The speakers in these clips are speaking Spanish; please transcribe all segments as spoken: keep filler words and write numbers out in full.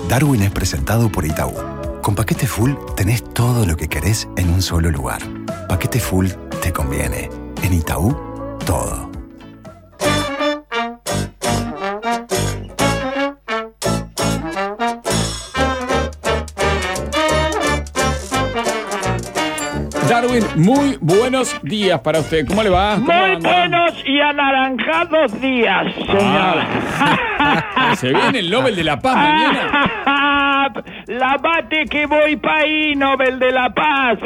Darwin es presentado por Itaú. Con Paquete Full tenés todo lo que querés en un solo lugar. Paquete Full te conviene. En Itaú, todo. Darwin, muy buenos días para usted. ¿Cómo le va? ¿Cómo Muy anda? buenos y anaranjados días, señor. Ah, se viene el Nobel de la Paz mañana. La bate que voy pa' ahí, Nobel de la Paz.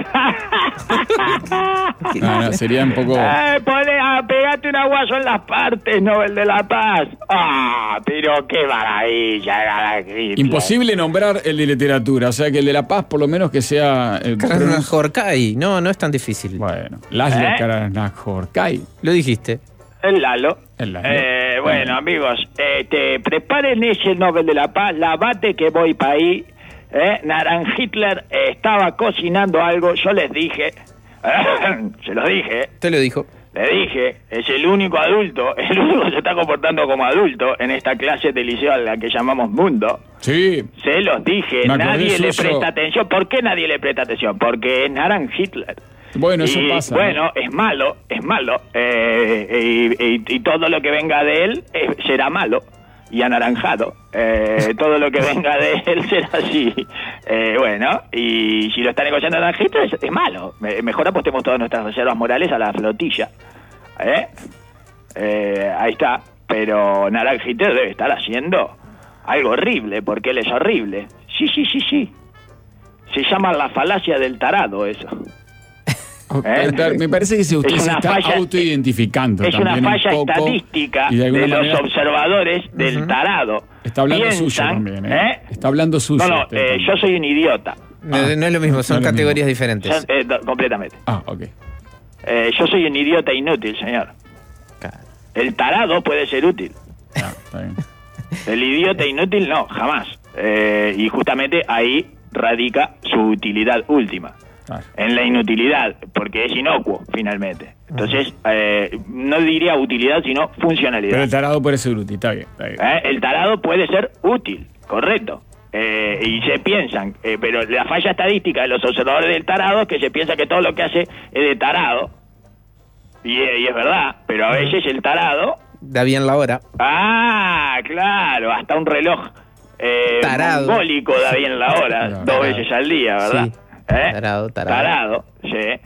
No, no, sería un poco... Eh, pone a pegarte un aguazo en las partes, Nobel de la Paz. Ah, pero qué maravilla. Imposible nombrar el de literatura, o sea que el de la Paz por lo menos que sea... Eh, Krasnahorkai, no, no es tan difícil. Bueno, Laszlo ¿Eh? Krasnahorkai. Lo dijiste. El Lalo. El Lalo. Eh, bueno, amigos, este, preparen ese Nobel de la Paz, la bate que voy pa' ahí. Eh, Naran Hitler estaba cocinando algo, yo les dije, se los dije, Te lo dijo. le dije, es el único adulto, el único que se está comportando como adulto en esta clase de liceo a la que llamamos mundo. Sí. Se los dije, Me acordé nadie le suyo. presta atención. ¿Por qué nadie le presta atención? Porque es Naran Hitler. Bueno, eso y, pasa. Bueno, ¿no? es malo, es malo, eh, y, y- y todo lo que venga de él eh, será malo y anaranjado. Eh, todo lo que venga de él será así. Eh, bueno, y si lo está negociando naranjito es, es malo. Me- mejor apostemos todas nuestras reservas morales a la flotilla. ¿Eh? Eh, ahí está. Pero Naranjito debe estar haciendo algo horrible, porque él es horrible. Sí, sí, sí, sí. Se llama la falacia del tarado, eso. ¿Eh? Me parece que si usted Es se una está falla- autoidentificando Es una también un falla poco, estadística y de de, alguna los manera observadores del tarado. está hablando Piensan, suyo también, ¿eh? ¿eh? Está hablando suyo. No, no, usted eh, también. yo soy un idiota. No, Ah, no es lo mismo, son no es lo categorías mismo. diferentes. Yo- eh, do- completamente. Ah, ok. Eh, yo soy un idiota inútil, señor. Claro. El tarado puede ser útil. Ah, está bien. El idiota inútil no, jamás. Eh, y justamente ahí radica su utilidad última. Claro. En la inutilidad, porque es inocuo, finalmente. Entonces, eh, no diría utilidad, sino funcionalidad. Pero el tarado puede ser útil, está bien. Está bien. ¿Eh? El tarado puede ser útil, correcto. Eh, y se piensan, eh, pero la falla estadística de los observadores del tarado es que se piensa que todo lo que hace es de tarado. Y, y es verdad, pero a veces el tarado... Da bien la hora. Ah, claro, hasta un reloj eh, Tarado. mongólico da bien la hora, Tarado. dos veces al día, ¿verdad? Sí. ¿Eh? Tarado, tarado. Tarado, sí.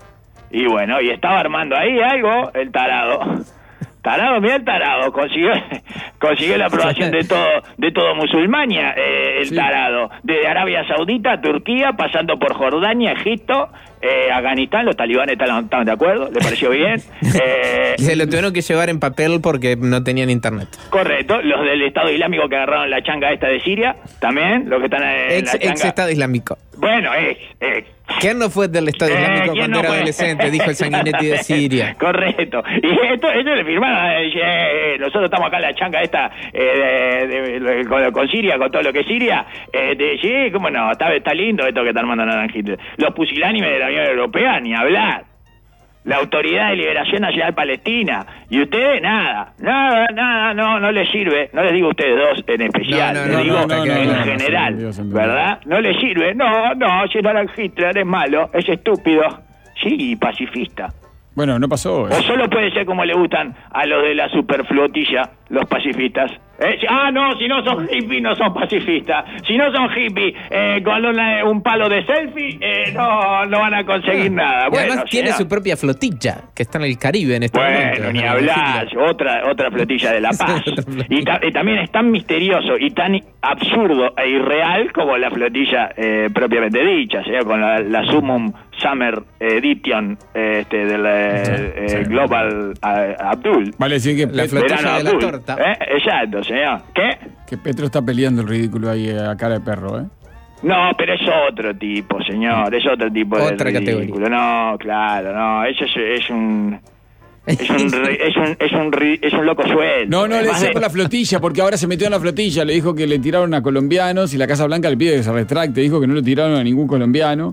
Y bueno, y estaba armando ahí algo, el tarado. Tarado, mira el tarado, consiguió, consiguió la aprobación de todo, de todo Musulmania, eh, el Sí. tarado. De Arabia Saudita a Turquía, pasando por Jordania, Egipto, eh, Afganistán, los talibanes estaban, estaban de acuerdo, le pareció bien. Eh, Y se lo tuvieron que llevar en papel porque no tenían internet. correcto, los del Estado Islámico que agarraron la changa esta de Siria, también, los que están en Ex, la changa. ex Estado Islámico. Bueno, ex, ex. ¿Quién no fue del Estado Eh, Islámico ¿quién cuando no era fue? adolescente? Dijo el Sanguinetti de Siria. Correcto. Y esto, esto le firmaron, eh, eh, nosotros estamos acá en la changa esta, eh, de- de- con, con Siria, con todo lo que es Siria. Eh, de, sí, cómo no, está, está lindo esto que están mandando Naranjito. Los pusilánimes de la Unión Europea, ni hablar. La Autoridad de Liberación Nacional Palestina. Y ustedes, nada, nada, nada, no, no les sirve. No les digo a ustedes dos en especial, No, no, les no, digo no, no, en no, no, general, no, se entendió. ¿verdad? No les sirve. No, no, si no Hitler es malo, es estúpido. Sí, pacifista. Bueno, no pasó. eh. O solo puede ser como le gustan a los de la superflotilla, los pacifistas. Eh, si- ah, no, si no son hippies, no son pacifistas. Si no son hippies eh, con una- un palo de selfie, eh, no, no van a conseguir nada. Y Bueno, además tiene señor. su propia flotilla, que está en el Caribe en este momento. Bueno, ni ¿no? hablar, otra otra flotilla de la paz. Otra flotilla. Y, ta- y también es tan misterioso y tan absurdo e irreal como la flotilla eh, propiamente dicha, ¿sí? Con la, la Summum Summer Edition eh, este, del eh, Sí, eh, sí. Global eh, Abdul. Vale decir que, La Pet- flotilla Verano de la Abdul. torta. ¿Eh? Exacto, señor. ¿Qué? que Petro está peleando el ridículo ahí a cara de perro, ¿eh? No, pero es otro tipo, señor, es otro tipo de Otra ridículo. No, claro, no, eso es, es un... Es un, ri- es un, es un, ri- es un loco suelto. No, no, le Además decía de- por la flotilla, porque ahora se metió en la flotilla. Le dijo que le tiraron a colombianos y la Casa Blanca le pide que se retracte. Dijo que no le tiraron a ningún colombiano.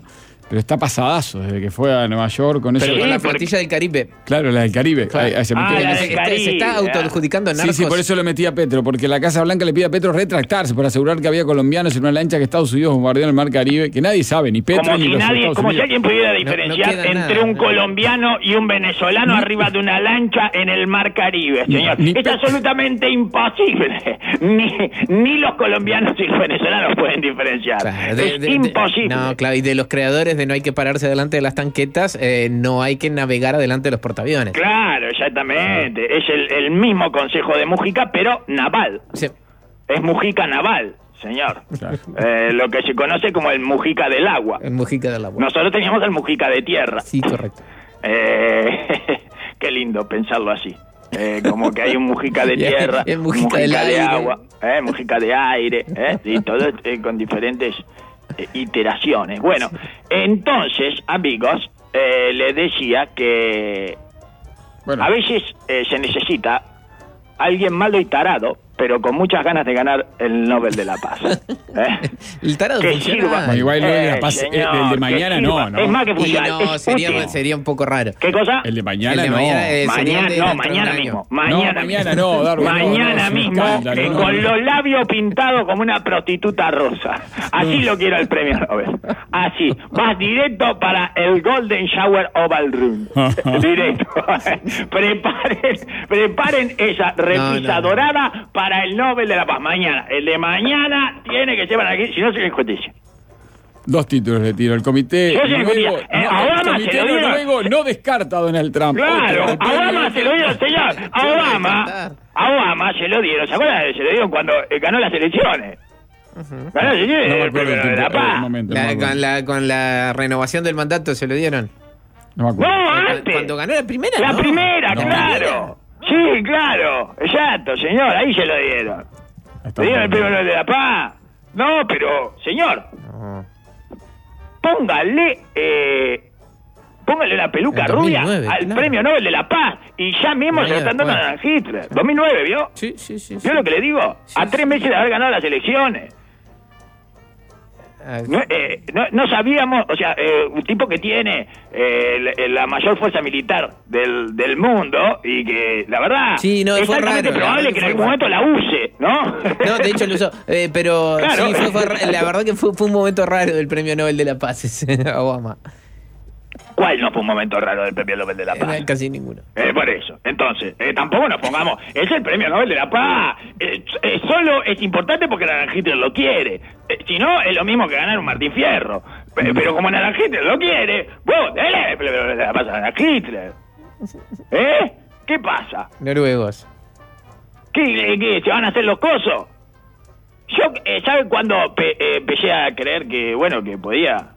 Pero está pasadazo desde que fue a Nueva York con eso. Pero Sí, con la porque- flotilla del Caribe. Claro, la del Caribe. Claro. Ahí- ahí se metió Ah, en la eso. del Se está- Se está Caribe, autoadjudicando Sí, narcos. sí, por eso lo metí a Petro, porque la Casa Blanca le pide a Petro retractarse para asegurar que había colombianos en una lancha que Estados Unidos bombardeó en el Mar Caribe, que nadie sabe, ni Petro Como ni si los nadie, Estados como si Unidos. alguien pudiera no diferenciar queda entre nada, un nada. colombiano y un venezolano arriba de una lancha en el Mar Caribe, señor. Ni- Es absolutamente imposible. Ni, ni los colombianos y los venezolanos pueden diferenciar. Claro, de- es de- de- imposible. no, claro, y de los creadores de No hay que pararse delante de las tanquetas, eh, no hay que navegar adelante de los portaaviones. Claro, exactamente. Es el, el mismo consejo de Mujica, pero naval. Sí. Es Mujica naval, señor. Claro. Eh, lo que se conoce como el Mujica del agua. En Mujica del agua. Nosotros teníamos el Mujica de tierra. Sí, correcto. Eh, qué lindo pensarlo así. Eh, como que hay un Mujica de Y hay- tierra, el un Mujica Mujica del de aire. agua, eh, Mujica de aire, eh, y todo eh, con diferentes eh, iteraciones. Bueno, entonces, amigos, eh, les decía que Bueno, a veces eh, se necesita alguien malo y tarado, pero con muchas ganas de ganar el Nobel de la Paz. ¿eh? El tarado Que funciona. sirva. bueno, igual el de la Eh, Paz, el, señor, el de que mañana sirva. no, ¿no? Es más que Y funciona. no, es sería, útil. sería un poco raro. ¿Qué cosa? El de mañana El de no. mañana, eh, sería Mañana, de no, dentro de un mañana año. mismo. Mañana, No, mañana mismo. no, Darwin, no, no, Mañana es un mismo, escándalo, eh, no. con los labios pintados como una prostituta rosa. Así lo quiero el premio Nobel. Así. Vas directo para el Golden Shower Oval Room. Directo. preparen, preparen esa repisa No, no, no. dorada para el Nobel de la Paz. Mañana. El de mañana tiene que llevar aquí, si no se les justicia. Dos títulos le tiro. El comité Yo se noruego, escuché, eh, no, a el Obama comité se lo dieron. noruego no descarta a Donald Trump. Claro, Otro, el a premio Obama Nobel. se lo dieron, señor. A Obama, a Obama se lo dieron. ¿Se acuerdan? Se lo dieron cuando eh, ganó las elecciones. Ganó las elecciones. No me el acuerdo premio el Nobel de la tiempo, el Paz. momento, no La- me acuerdo. con, la, con la renovación del mandato se lo dieron. No me acuerdo. No, Cuando- antes. Cuando ganó la primera. La no. primera, No. claro. Sí, claro. Exacto, señor. Ahí se lo dieron. Está ¿Le dieron el bien. premio Nobel de la Paz? No, pero, señor, No. póngale... Eh, Póngale la peluca En rubia dos mil nueve, al claro. premio Nobel de la Paz y ya mismo Un se lo año están dando después. a Hitler. dos mil nueve, ¿vio? Sí, sí, sí. sí. ¿Vio lo que le digo? Sí, A sí, tres meses de haber ganado las elecciones. Ah, No, eh, no, no sabíamos, o sea, eh, un tipo que tiene eh, la, la mayor fuerza militar del, del mundo y que, la verdad, Sí, no, es fue altamente raro, la probable verdad que que en fue algún momento la use, ¿no? No, de hecho lo usó. Eh, pero Claro. sí, fue, fue ra- la verdad que fue, fue un momento raro del premio Nobel de la Paz, ese Obama. ¿Cuál no fue un momento raro del premio Nobel de la Paz? Eh, Casi ninguno. Eh, por eso. Entonces, eh, tampoco nos pongamos. Es el premio Nobel de la Paz. Eh, eh, solo es importante porque Naranjito lo quiere. Eh, si no, es lo mismo que ganar un Martín Fierro. Pe- pero como Naranjito lo quiere, vos, dale el premio Nobel de la Paz a Hitler. ¿Eh? ¿Qué pasa? Noruegos. ¿Qué, eh, qué, se van a hacer los cosos? Yo, eh, ¿sabe cuándo pe- eh, empecé a creer que, bueno, que podía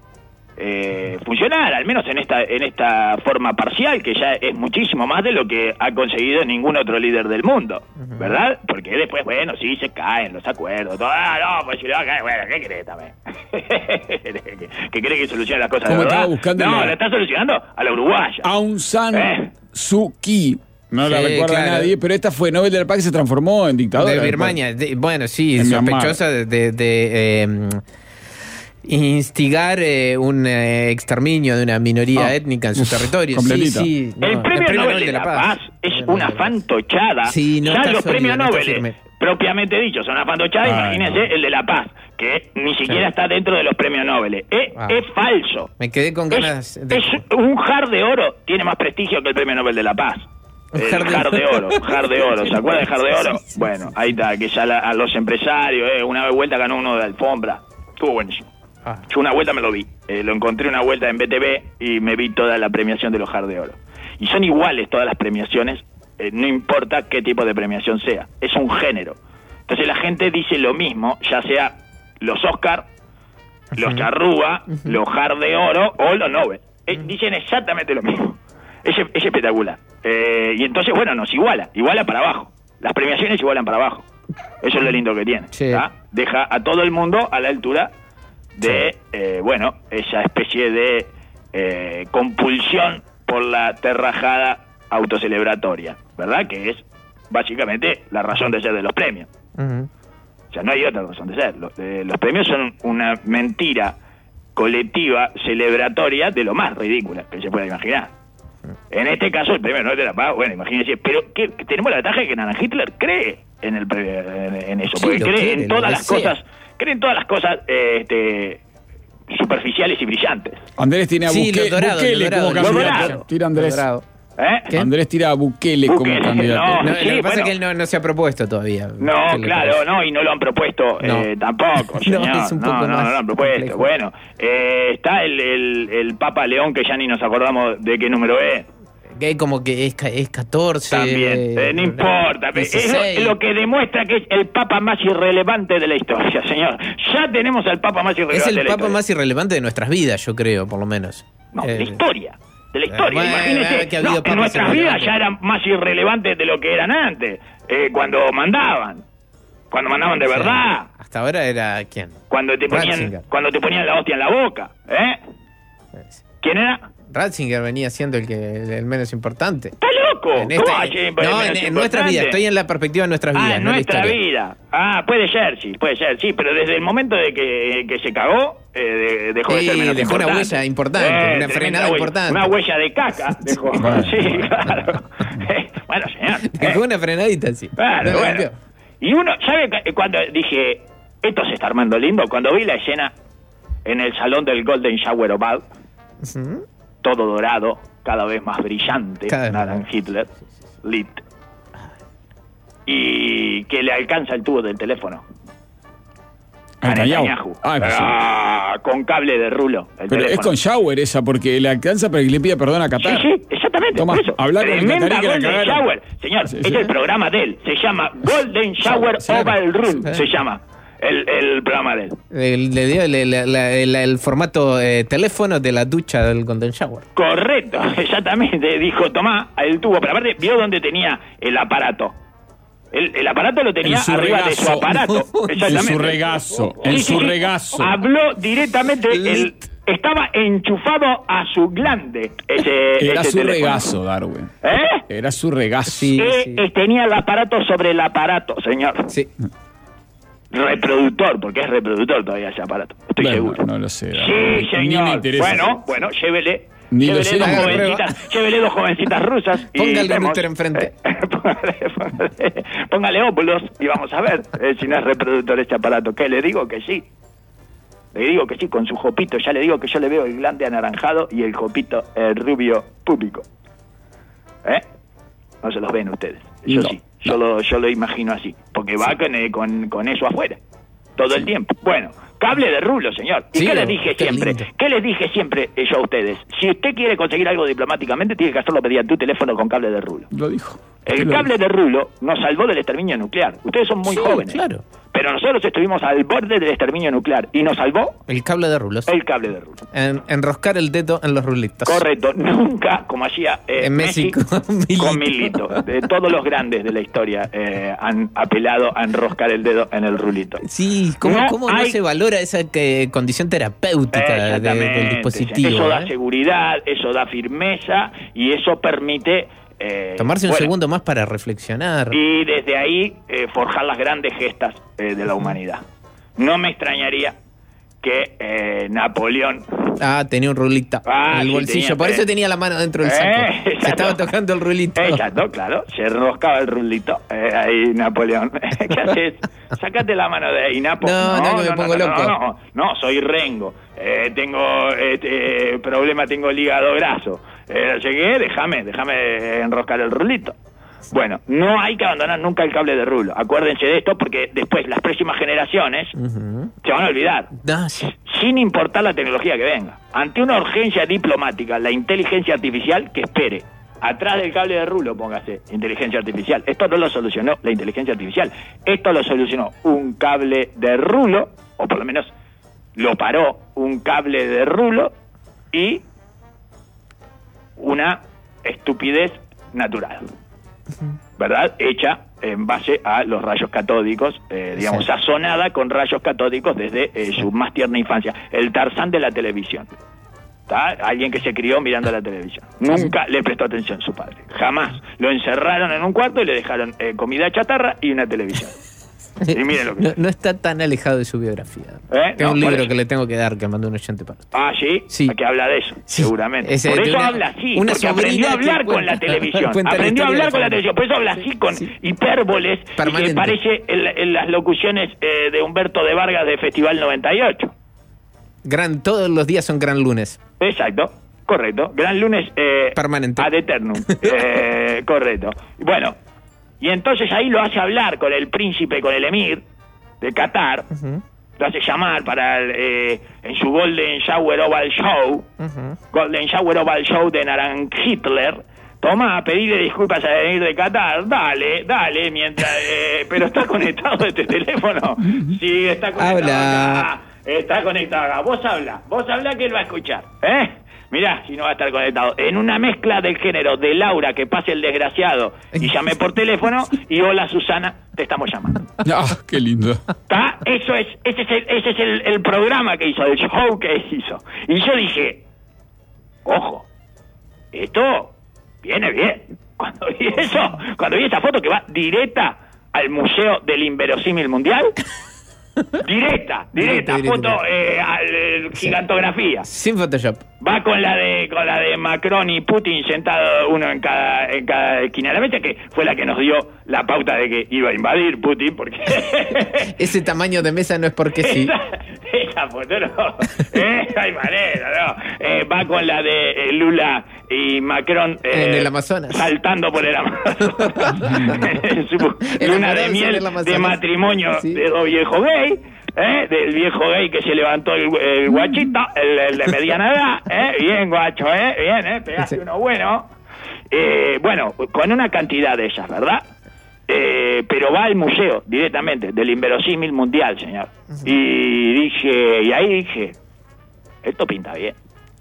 eh, funcionar, al menos en esta en esta forma parcial, que ya es muchísimo más de lo que ha conseguido ningún otro líder del mundo, ¿verdad? Porque después, bueno, sí, se caen los acuerdos, todo, ah, no, pues si le va a caer, bueno, ¿qué crees también? ¿Que, que cree que solucione las cosas de ¿Cómo verdad? estaba buscando No, la- la está solucionando a la uruguaya. Aung San Eh. Suu Kyi. No la Sí, recuerda claro. nadie, pero esta fue Nobel de la Paz que se transformó en dictadora. De Birmania. de- bueno, sí, En Myanmar. sospechosa de, de- de, eh, instigar eh, un eh, exterminio de una minoría Ah, étnica en su uf, territorio. completita. Sí, sí. no, el premio Nobel de la Paz es El una Nobel de la Paz. fantochada. Sí, no ya está los sólido, premios no está Nobel, firme. propiamente dicho, son una fantochada. Ay, Imagínense no. el de la Paz, que ni siquiera está dentro de los premios Nobel. Es, Ah. es falso. Me quedé con ganas Es, de... es un jar de oro tiene más prestigio que el premio Nobel de la Paz. Un El jar de jar de oro. oro, jar de oro. ¿Se acuerdan del jar de oro? Sí, sí, Bueno, ahí está, que ya la- a los empresarios, eh, una vez vuelta ganó uno de alfombra. Estuvo buenísimo. Ah. Yo una vuelta me lo vi. Eh, lo encontré una vuelta en B T V y me vi toda la premiación de los Jar de Oro. Y son iguales todas las premiaciones, eh, no importa qué tipo de premiación sea. Es un género. Entonces la gente dice lo mismo, ya sea los Oscar, los Charrúa, los Jar de Oro o los Nobel. Eh, dicen exactamente lo mismo. Es, es espectacular. Eh, y entonces, bueno, nos iguala. Iguala para abajo. Las premiaciones igualan para abajo. Eso es lo lindo que tiene. Sí. ¿tá? Deja a todo el mundo a la altura de, eh, bueno, esa especie de eh, compulsión por la terrajada autocelebratoria, ¿verdad? Que es básicamente la razón de ser de los premios. Ujú. O sea, no hay otra razón de ser. Los, eh, los premios son una mentira colectiva celebratoria de lo más ridícula que se pueda imaginar. En este caso, el premio Nobel de la Paz, bueno, imagínense, pero que, que tenemos la ventaja de que Nana Hitler cree en el en, en eso, Sí, porque lo cree quiere, en lo todas las desea. cosas, cree en todas las cosas eh, este, superficiales y brillantes. Andrés tiene a Sí, Buque- lo dorado, Bukele lo dorado, como lo candidato. dorado. Tira Andrés. Dorado. ¿Eh? ¿Qué? Andrés tira a Bukele como Bukele, candidato. no. No, Sí, lo que pasa bueno. es que él no, no se ha propuesto todavía. No, ¿Qué le claro, parece? no, y no lo han propuesto No. eh, tampoco, No, señor. es un no, poco no, no, más lo han propuesto. complejo. Bueno, eh, está el, el, el Papa León, que ya ni nos acordamos de qué número es. Que hay como que es, ca- es catorce. También, eh, no importa, es lo, dieciséis. es lo que demuestra que es el Papa más irrelevante de la historia, señor. Ya tenemos al Papa más irrelevante Es el de la papa historia. más irrelevante de nuestras vidas, yo creo, por lo menos. No, Eh, de la historia. De la historia, bueno, imagínese. que ha No, habido en papas nuestras vidas irrelevantes. ya eran más irrelevantes de lo que eran antes. Eh, cuando mandaban. Cuando mandaban de o sea, verdad. Hasta ahora era quién. Cuando te ponían, Ratzinger. cuando te ponían la hostia en la boca. ¿Eh? ¿Quién era? Ratzinger venía siendo el que el, el menos importante. ¡Está loco! En ¿Cómo este- va a ser no, menos en, en nuestras importante? vidas. Estoy en la perspectiva de nuestras vidas, Ah, en no en la nuestra historia. vida. Ah, puede ser, sí, puede ser, sí, pero desde el momento de que, que se cagó, eh, de- dejó de Sí, ser menos dejó una importante. huella importante, una tremenda frenada huella, importante. Una huella de caca dejó. Bueno. Sí, claro. Eh, bueno, señor. Dejó eh, una frenadita, sí. Claro, No, bueno. cambió. Y uno, ¿sabe cu- cuando dije, esto se está armando lindo? Cuando vi la escena en el salón del Golden Shower of Ball, Ujú. todo dorado, cada vez más brillante, Cada vez más. Naran Hitler, lit, y que le alcanza el tubo del teléfono. A A Netanyahu. Netanyahu. Ah, pues sí. Ah, con cable de rulo. El Pero es teléfono. con Shower esa, porque le alcanza para que le pida perdón a Sí, Qatar. sí, exactamente. Toma, por eso. habla con el Tremenda catarí que la Golden cagaron. Shower. Señor, Sí, es sí. el programa de él. Se llama Golden Shower Sí. Oval Room. Sí. Se llama el, el programa de él. El- Le dio el, el- el- el- el formato eh, teléfono de la ducha del Golden Shower. Correcto, exactamente. Dijo, tomá, el tubo. Pero aparte, vio dónde tenía el aparato. El, el aparato lo tenía En su arriba de su regazo. aparato. Exactamente. En su regazo, en su regazo. Habló directamente, el, estaba enchufado a su glande. Ese, Era ese su teléfono. regazo, Darwin. ¿Eh? Era su regazo. Sí, Eh, sí. eh, tenía el aparato sobre el aparato, señor. Sí. Reproductor, porque es reproductor todavía ese aparato. Estoy Bueno, seguro. no lo sé. Sí, Darwin. señor. Ni me interesa. Bueno, bueno, llévele. Ni lo llévele, sé, dos ni lo jovencitas, llévele dos jovencitas rusas. y Ponga el vemos. router enfrente. Eh, póngale, póngale, póngale óvulos y vamos a ver eh, si no es reproductor este aparato. ¿Qué? Le digo que sí. Le digo que sí, con su jopito. Ya le digo que yo le veo el glande anaranjado y el jopito el rubio público. ¿Eh? No se los ven ustedes. Yo No, sí. Yo, lo, yo lo imagino así. Porque va con, eh, con, con eso afuera. Todo el tiempo. Bueno, cable de rulo, señor. ¿Y Sí, qué les dije qué siempre? lindo. ¿Qué les dije siempre eh, yo a ustedes? Si usted quiere conseguir algo diplomáticamente, tiene que hacerlo mediante un teléfono con cable de rulo. Lo dijo. El Usted lo cable de rulo nos salvó del exterminio nuclear. Ustedes son muy Sí, jóvenes. claro. Pero nosotros estuvimos al borde del exterminio nuclear. ¿Y nos salvó? El cable de rulos. El cable de rulo. En- enroscar el dedo en los rulitos. Correcto. Nunca, como hacía eh, En Messi, México, Milito. con Milito. De todos los grandes de la historia eh, han apelado a enroscar el dedo en el rulito. Sí, ¿cómo No no, cómo no hay- se valora esa que, condición terapéutica de- Exactamente. del dispositivo? Eso da eh? seguridad, eso da firmeza y eso permite... eh, Tomarse un bueno, segundo más para reflexionar. y desde ahí eh, forjar las grandes gestas eh, de la humanidad. No me extrañaría que eh, Napoleón... Ah, tenía un rulito Ah, en el sí, bolsillo. tenía, Por eso eh. tenía la mano dentro del Eh, saco. exacto. Se estaba tocando el rulito. Exacto, claro. Se enroscaba el rulito. Eh, ahí, Napoleón. ¿Qué haces? Sácate la mano de ahí, Napo. No, no, que me pongo no, loco. No, no, no, soy Rengo. Eh, tengo este, eh, problema, tengo el hígado graso. Eh, no sé qué, déjame, déjame enroscar el rulito. Bueno, no hay que abandonar nunca el cable de rulo. Acuérdense de esto porque después las próximas generaciones Ujú. se van a olvidar. Ah, sí. Sin importar la tecnología que venga. Ante una urgencia diplomática, la inteligencia artificial que espere. Atrás del cable de rulo, póngase, inteligencia artificial. Esto no lo solucionó la inteligencia artificial. Esto lo solucionó un cable de rulo, o por lo menos lo paró un cable de rulo y una estupidez natural. ¿Verdad? Hecha en base a los rayos catódicos, eh, digamos, Sí. sazonada con rayos catódicos desde eh, su más tierna infancia. El Tarzán de la televisión. ¿Tá? Alguien que se crió mirando la televisión. Nunca le prestó atención su padre. Jamás. Lo encerraron en un cuarto y le dejaron eh, comida chatarra y una televisión. Y miren lo que no, no está tan alejado de su biografía. ¿Eh? Tengo No, un por libro eso. que le tengo que dar que mandó un oyente para usted. Ah, ¿sí? Sí. Hay que habla de eso, Sí. seguramente. Ese por de eso una- habla así, una porque aprendió a sobrina que hablar con cuenta- la televisión. cuenta la Aprendió a historia hablar de con la la televisión. Por eso habla así con Sí. hipérboles y Permanente. que parece en, en las locuciones eh, de Humberto de Vargas de Festival noventa y ocho. Gran, todos los días son gran lunes. Exacto, correcto. Gran lunes eh, Permanente. ad eternum. Eh, correcto. Bueno, y entonces ahí lo hace hablar con el príncipe, con el emir de Qatar. Ujú, Lo hace llamar para el, eh, en su Golden Shower Oval Show. ujú. Golden Shower Oval Show de Naran Hitler. Toma, pedirle disculpas al emir de Qatar. Dale, dale, mientras... eh, pero está conectado este teléfono. Sí, está conectado Habla. acá. Está conectado acá. Vos habla. Vos habla que él va a escuchar. ¿Eh? Mirá, si no va a estar conectado. En una mezcla del género de Laura, que pase el desgraciado, y llamé por teléfono, y hola Susana, te estamos llamando. Ah, qué lindo. ¿Está? Eso es, ese es, el, ese es el, el programa que hizo, el show que hizo. Y yo dije, ojo, esto viene bien. Cuando vi eso, cuando vi esa foto que va directa al Museo del Inverosímil Mundial, directa, directa, Directa, foto directa. eh, al, eh, gigantografía. Sin Photoshop. Va con la de con la de Macron y Putin sentado uno en cada en cada esquina de la mesa, que fue la que nos dio la pauta de que iba a invadir Putin, porque Ese tamaño de mesa no es porque sí. esa, esa foto no, eh, hay manera, no. Eh, va con la de eh, Lula y Macron eh, En el Amazonas. saltando por el Amazonas. En su luna Enamorados de en miel el Amazonas. de matrimonio Sí. de dos viejos gay. ¿Eh? Del viejo gay que se levantó el, el guachito, el, el de mediana edad, ¿eh? Bien, guacho, ¿eh? Bien, ¿eh? Pegaste Sí. uno bueno. Eh, bueno, con una cantidad de ellas, ¿verdad? Eh, pero va al museo directamente, del Inverosímil Mundial, señor. Y dije, y ahí dije, esto pinta bien.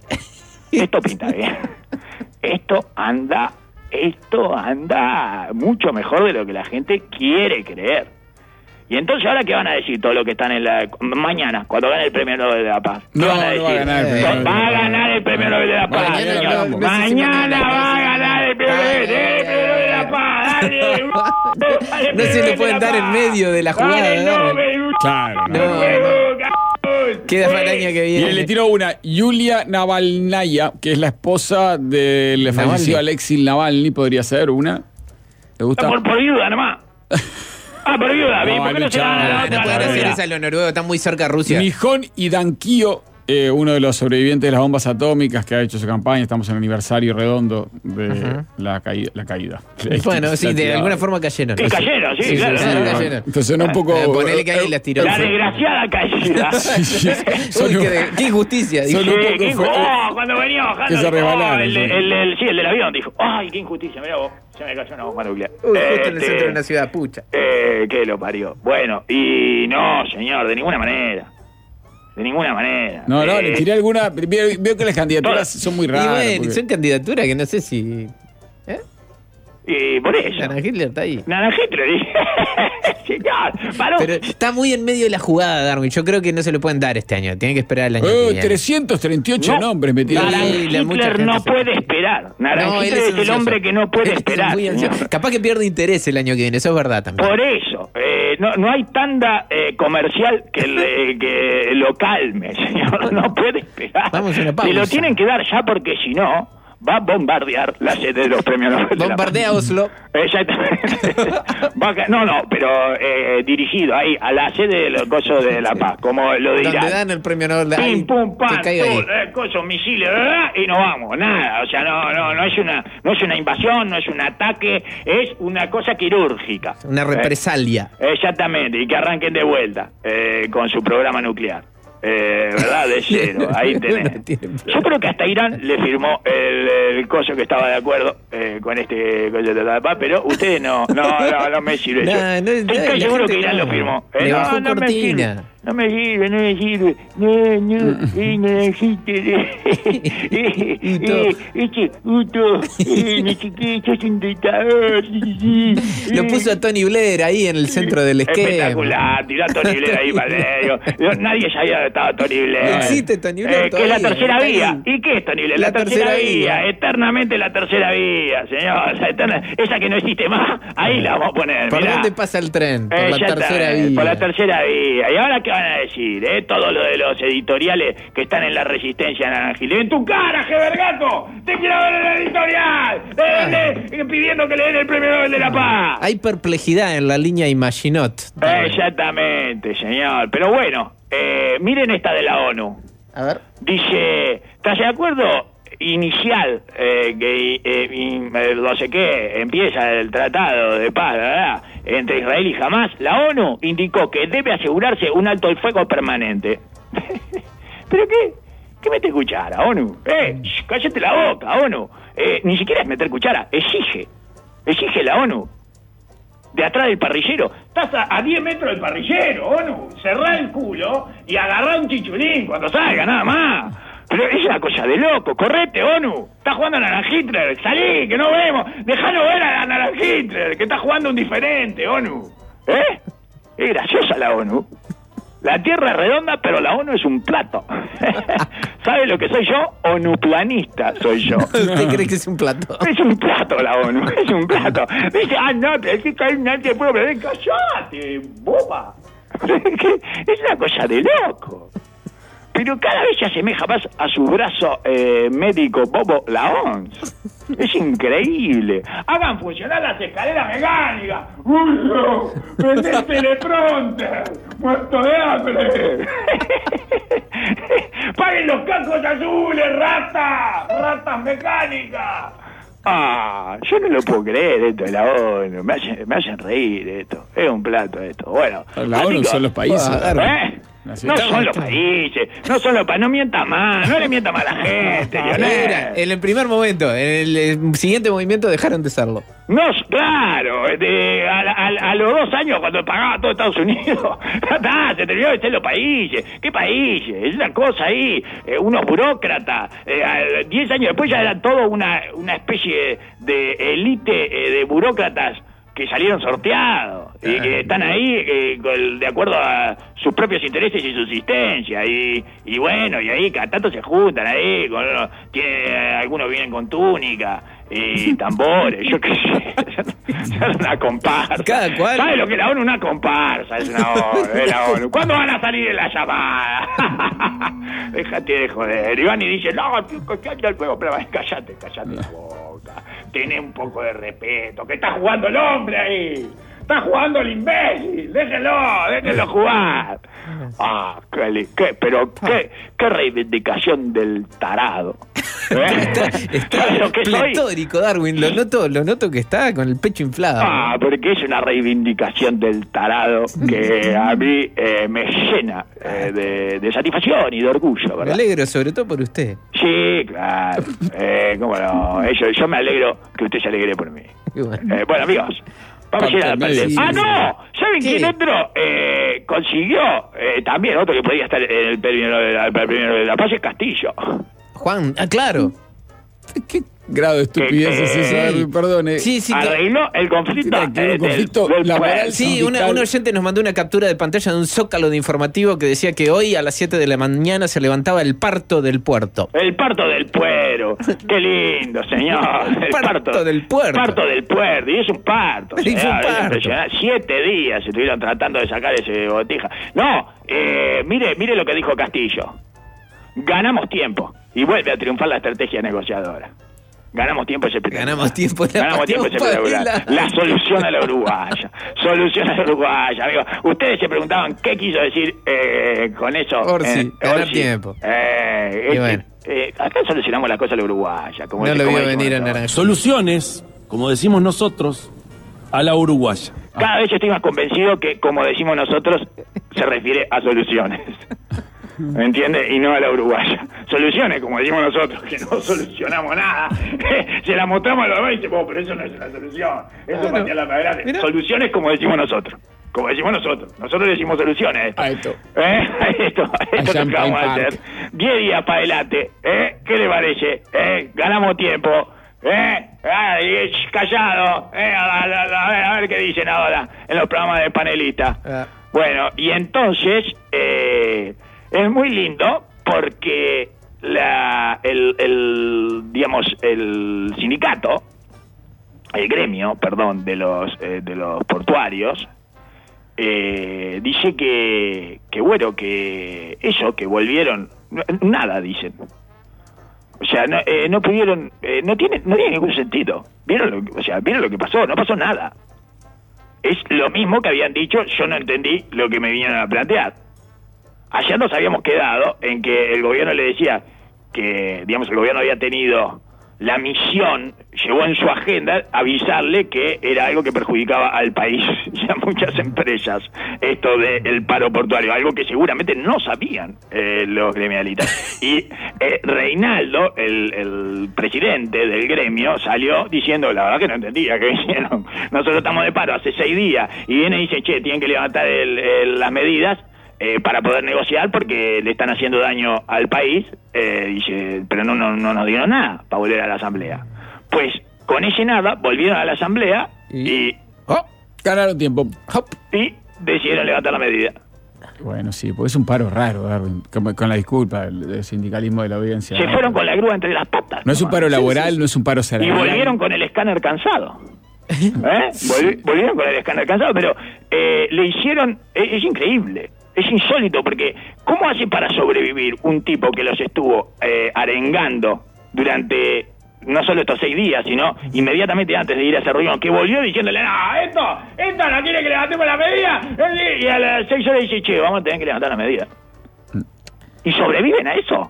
Esto pinta bien. Esto anda, esto anda mucho mejor de lo que la gente quiere creer. Y entonces, ¿ahora qué van a decir todos los que están en la... Mañana, cuando gane el Premio Nobel de la Paz? ¿Qué No, van a no decir? va a ganar el Premio Nobel. Va a ganar el Premio Nobel de la Paz, Mañana señor. no, no sé si Mañana mañana, va a no sé. ganar el Premio Nobel el Premio Nobel de la Paz. Dale, dale, No Premio se le Nobel pueden de la dar en Paz. medio de la jugada, Dale, Darwin. Nobel, Claro. No, Nobel, cabrón. Queda para el año que Y viene. le tiró una, Yulia Navalnaya, que es la esposa del Navalny. fallecido Alexei Navalny, podría ser una. ¿Te gusta? Por, por viuda nomás. Ah, por viuda. No, ¿Por qué no se Lucha, la dan a la no, otra? No pueden La hacer viuda. esa a los noruegos, están muy cerca de Rusia. Mijón y Dankio, eh, uno de los sobrevivientes de las bombas atómicas que ha hecho su campaña. Estamos en el aniversario redondo de Ajá. la, caída, la caída. Bueno, sí, La de tirada. alguna forma cayeron. Que cayeron, sí, claro. sí, claro. cayeron. Entonces sonó un poco... Eh, ponele que ahí las tiró. La desgraciada caída. Sí, sí, son Uy, un- qué, qué injusticia. Son dije. un Sí, poco qué fue- inju- oh, cuando venía bajando, que se dijo, resbalaron, oh, el, sí. el, el- sí, el del avión dijo, ay, qué injusticia, mirá vos, se me cayó una bomba nuclear. Uy, justo en el Este, centro de una ciudad, pucha. Eh, que lo parió. Bueno, y no, señor, de ninguna manera. De ninguna manera. No, no, Eh, le tiré alguna... Veo, veo que las candidaturas Todas- son muy Y raras. bueno, porque- son candidaturas que no sé si. ¿Eh? Y por eso. Ana Hitler está ahí. Nada, Hitler dije, señor, paró. Pero está muy en medio de la jugada, Darwin. Yo creo que no se lo pueden dar este año. Tienen que esperar el año que Eh, viene. trescientos treinta y ocho No, nombres metieron. Naran Sí, la- mucha Hitler gente no se- puede esperar. Naran No, él Hitler es, el ansioso. hombre que no puede Él es esperar. muy ansioso. señor. Capaz que pierde interés el año que viene, eso es verdad también. Por eso, eh, no, no hay tanda eh, comercial que, le- que lo calme, señor. No puede esperar. Vamos a una pausa. Se lo tienen que dar ya porque si no, va a bombardear la sede de los premios Nobel de la Paz. Bombardea Oslo. Exactamente. Va a ca- no, no, pero eh, dirigido ahí a la sede del coso de La Paz, como lo dirán. Donde dan el premio Nobel. de- Pim, Ay, pum, pam, que caiga ahí. pum, eh, cosos, misiles, ¿verdad? Y nos vamos, nada, o sea, no, no, no es una, no es una invasión, no es un ataque, es una cosa quirúrgica. Una represalia. Eh, exactamente, y que arranquen de vuelta eh, con su programa nuclear. Eh, ¿Verdad? De cero, ahí tenés. No tiene Yo creo que hasta Irán le firmó el, el coso que estaba de acuerdo eh, con este coso de la paz, pero ustedes no, no, no, no me sirve. No, Yo no, estoy la seguro gente que Irán no. lo firmó. Eh, Le no, bajó no me cortina. sirve. No me sirve, no me sirve. No, no, eh, naranjita. Eh, eh, este, Uto, eh, no sé qué, sos un dictador. Lo puso a Tony Blair ahí en el centro del esquema. Espectacular, tiró a Tony Blair ahí para el medio. Nadie sabía dónde estaba Tony Blair. No existe Tony Blair eh, Que es la todavía, tercera está vía. ahí. ¿Y qué es Tony Blair? La, La tercera, tercera vía. vía. Eternamente la tercera vía, señor. Esa, eterna, esa que no existe más. Ahí la vamos a poner. ¿Por mirá. dónde pasa el tren? Por Eh, la ya está, tercera eh, vía. Por la tercera vía. ¿Y ahora qué van a decir? Eh? Todo lo de los editoriales que están en la Resistencia Naranjil. ¡En tu cara, Gebergato! ¡Te quiero ver en el editorial! Eh, eh, pidiendo que le den el premio Nobel de la Paz. Hay perplejidad en la línea Imaginot. Exactamente, señor. Pero bueno, eh, miren esta de la ONU. A ver. Dice, ¿estás de acuerdo? Inicial, eh, que eh, in- eh, no sé qué, empieza el tratado de paz, ¿verdad?, entre Israel y Hamás. La ONU indicó que debe asegurarse un alto el fuego permanente. ¿Pero qué? ¿Qué mete cuchara, ONU? ¡Eh! sh, ¡Cállate la boca, ONU! Eh, ni siquiera es meter cuchara, exige. Exige la ONU. De atrás del parrillero. Estás a, a diez metros del parrillero, ONU. Cerrá el culo y agarrá un chichulín cuando salga, nada más. Pero es una cosa de loco. Correte, ONU. Está jugando a Naranjitler. Salí, que no vemos. Dejalo ver a Naranjitler, que está jugando un diferente, ONU. ¿Eh? Es graciosa la ONU. La Tierra es redonda, pero la ONU es un plato. ¿Sabe lo que soy yo? ONUplanista soy yo. ¿Usted cree que es un plato? Es un plato la ONU, es un plato. Dice, ah, no, pero es que nadie puede hablar. ¡Cállate, boba! Es una cosa de loco. Pero cada vez se asemeja más a su brazo eh, médico Bobo la O M S. Es increíble. Hagan funcionar las escaleras mecánicas. ¡Uy, no! ¡Prende el teleprompter! ¡Muerto de hambre! ¡Paguen los cascos azules, ratas! ¡Ratas mecánicas! Ah, yo no lo puedo creer esto de la ONU. Me hacen, me hacen reír esto. Es un plato esto. Bueno, La ONU amigos, son los países. ¿eh? No son los países, no son los países, no mienta más, no le mienta más a la gente, Mira, Lionel. en el primer momento, en el, el siguiente movimiento dejaron de serlo. No, claro, de, a, a, a los dos años cuando pagaba todo Estados Unidos, ah, se terminó de ser los países. ¿Qué países? Es una cosa ahí, eh, unos burócratas, eh, a- diez años después ya eran todo una, una especie de élite eh, de burócratas que salieron sorteados y que están ahí eh, con- de acuerdo a sus propios intereses y subsistencia y, y bueno, y ahí cada tanto se juntan ahí, con, tiene, algunos vienen con túnica y tambores, yo qué sé, es una comparsa. Cada cual. ¿Sabes lo que es la ONU? Una comparsa, es una ONU, es la ONU. ¿Cuándo van a salir en la llamada? Déjate de joder. Y van y dicen, no, tío, que anda el fuego, pero cállate, cállate la boca. Tené un poco de respeto, que está jugando el hombre ahí. Está jugando el imbécil, déjenlo, déjenlo jugar. Ah, qué, li- qué- pero qué, qué reivindicación del tarado. ¿Eh? Está ¿Sabes lo que soy? pletórico, Darwin. Lo noto, lo noto que está con el pecho inflado. Ah, porque es una reivindicación del tarado que a mí eh, me llena eh, de, de satisfacción y de orgullo, Me ¿verdad? alegro, sobre todo por usted. Sí, claro. Eh, cómo no. Eh, Yo, yo me alegro que usted se alegre por mí. Qué bueno. Eh, bueno, amigos, vamos a ir a la Parte parte. medio, ¡Ah, sí, no! ¿Saben ¿Qué? quién otro eh, consiguió? Eh, también otro que podía estar en el premio Nobel el premio de la Paz es Castillo. Juan, ah, claro. ¿Qué grado de estupidez es esa, Sí. Darwin? Perdone. Sí, sí, que- Arregló el conflicto, Mira, que un eh, del- conflicto del laboral, pueblo. Sí, una, sindical. un oyente nos mandó una captura de pantalla de un zócalo de informativo que decía que hoy a las siete de la mañana se levantaba el parto del puerto. El parto del puerto. Qué lindo, señor. El Parto del puerto. Parto del puerto. Y es un parto. Es un señor, es parto. impresionante. Siete días estuvieron tratando de sacar ese botija. No, eh, mire, mire lo que dijo Castillo. Ganamos tiempo. Y vuelve a triunfar la estrategia negociadora. Ganamos tiempo ese Ganamos tiempo, la Ganamos tiempo ese pateamos espectacular. para La solución a la uruguaya. Solución a la uruguaya, amigo. Ustedes se preguntaban qué quiso decir eh, con eso. Orsi, eh, ganar Orsi. tiempo. Eh, Y este, bueno. eh, acá solucionamos la cosa a la uruguaya. Como No dice- lo como vio decimos venir a nosotros. Naranjo. Soluciones, como decimos nosotros, a la uruguaya. Cada vez estoy más convencido que, como decimos nosotros, se refiere a soluciones. ¿Me entiende? Y no a la uruguaya. Soluciones, como decimos nosotros, que no solucionamos nada. Se la mostramos a los demás y dice, "Vos, pero eso no es una solución. Eso Claro. es patear la madera". Mira. Soluciones, como decimos nosotros. como decimos nosotros. Nosotros decimos soluciones a esto. A esto. ¿Eh? A esto, a esto A que vamos a Champagne hacer. Diez días para adelante. ¿Eh? ¿Qué le parece? ¿Eh? Ganamos tiempo. ¿Eh? Ay, callado. ¿Eh? A, a, a, a, ver, a ver qué dicen ahora en los programas de panelistas. Ah. Bueno, y entonces eh, es muy lindo porque la el, el digamos el sindicato, el gremio, perdón, de los eh, de los portuarios eh, dice que que bueno que eso que volvieron nada dicen. O sea, no, eh, no pudieron, eh, no tiene no tiene ningún sentido. Vieron lo que, o sea, vieron lo que pasó, no pasó nada. Es lo mismo que habían dicho, yo no entendí lo que me vinieron a plantear. Ayer nos habíamos quedado en que el gobierno le decía que, digamos, el gobierno había tenido la misión, llevó en su agenda avisarle que era algo que perjudicaba al país y a muchas empresas, esto del paro portuario, algo que seguramente no sabían eh, los gremialistas. Y eh, Reinaldo, el, el presidente del gremio, salió diciendo, la verdad que no entendía qué hicieron. Nosotros estamos de paro hace seis días y viene y dice, che, tienen que levantar el, el, las medidas Eh, para poder negociar porque le están haciendo daño al país, eh, dice, pero no, no, no nos dieron nada para volver a la asamblea. Pues con ese nada volvieron a la asamblea y, y oh, ganaron tiempo. hop. y decidieron levantar la medida. Bueno, sí, porque es un paro raro, Darwin, con, con la disculpa del, del sindicalismo de la audiencia. Se fueron con la grúa entre las patas. No es un paro laboral, no es un paro Y salarial. volvieron con el escáner cansado. ¿Eh? Volvi- volvieron con el escáner cansado, pero eh, le hicieron... Es, es increíble. Es insólito, porque ¿cómo hace para sobrevivir un tipo que los estuvo eh, arengando durante no solo estos seis días, sino inmediatamente antes de ir a esa reunión, que volvió diciéndole, no, esto, esto no quiere que levantemos la medida? Y a las seis horas dice, che, vamos a tener que levantar la medida. ¿Y sobreviven a eso?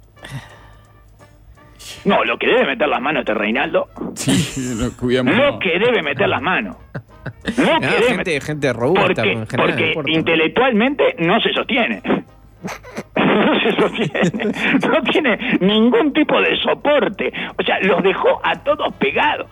No, lo que debe meter las manos este Reinaldo, Sí, lo cuidamos. lo que debe meter las manos. Lo No, que debe gente, meter- gente robusta porque, en general. porque importa. intelectualmente no se sostiene. No se sostiene. No tiene ningún tipo de soporte. O sea, los dejó a todos pegados.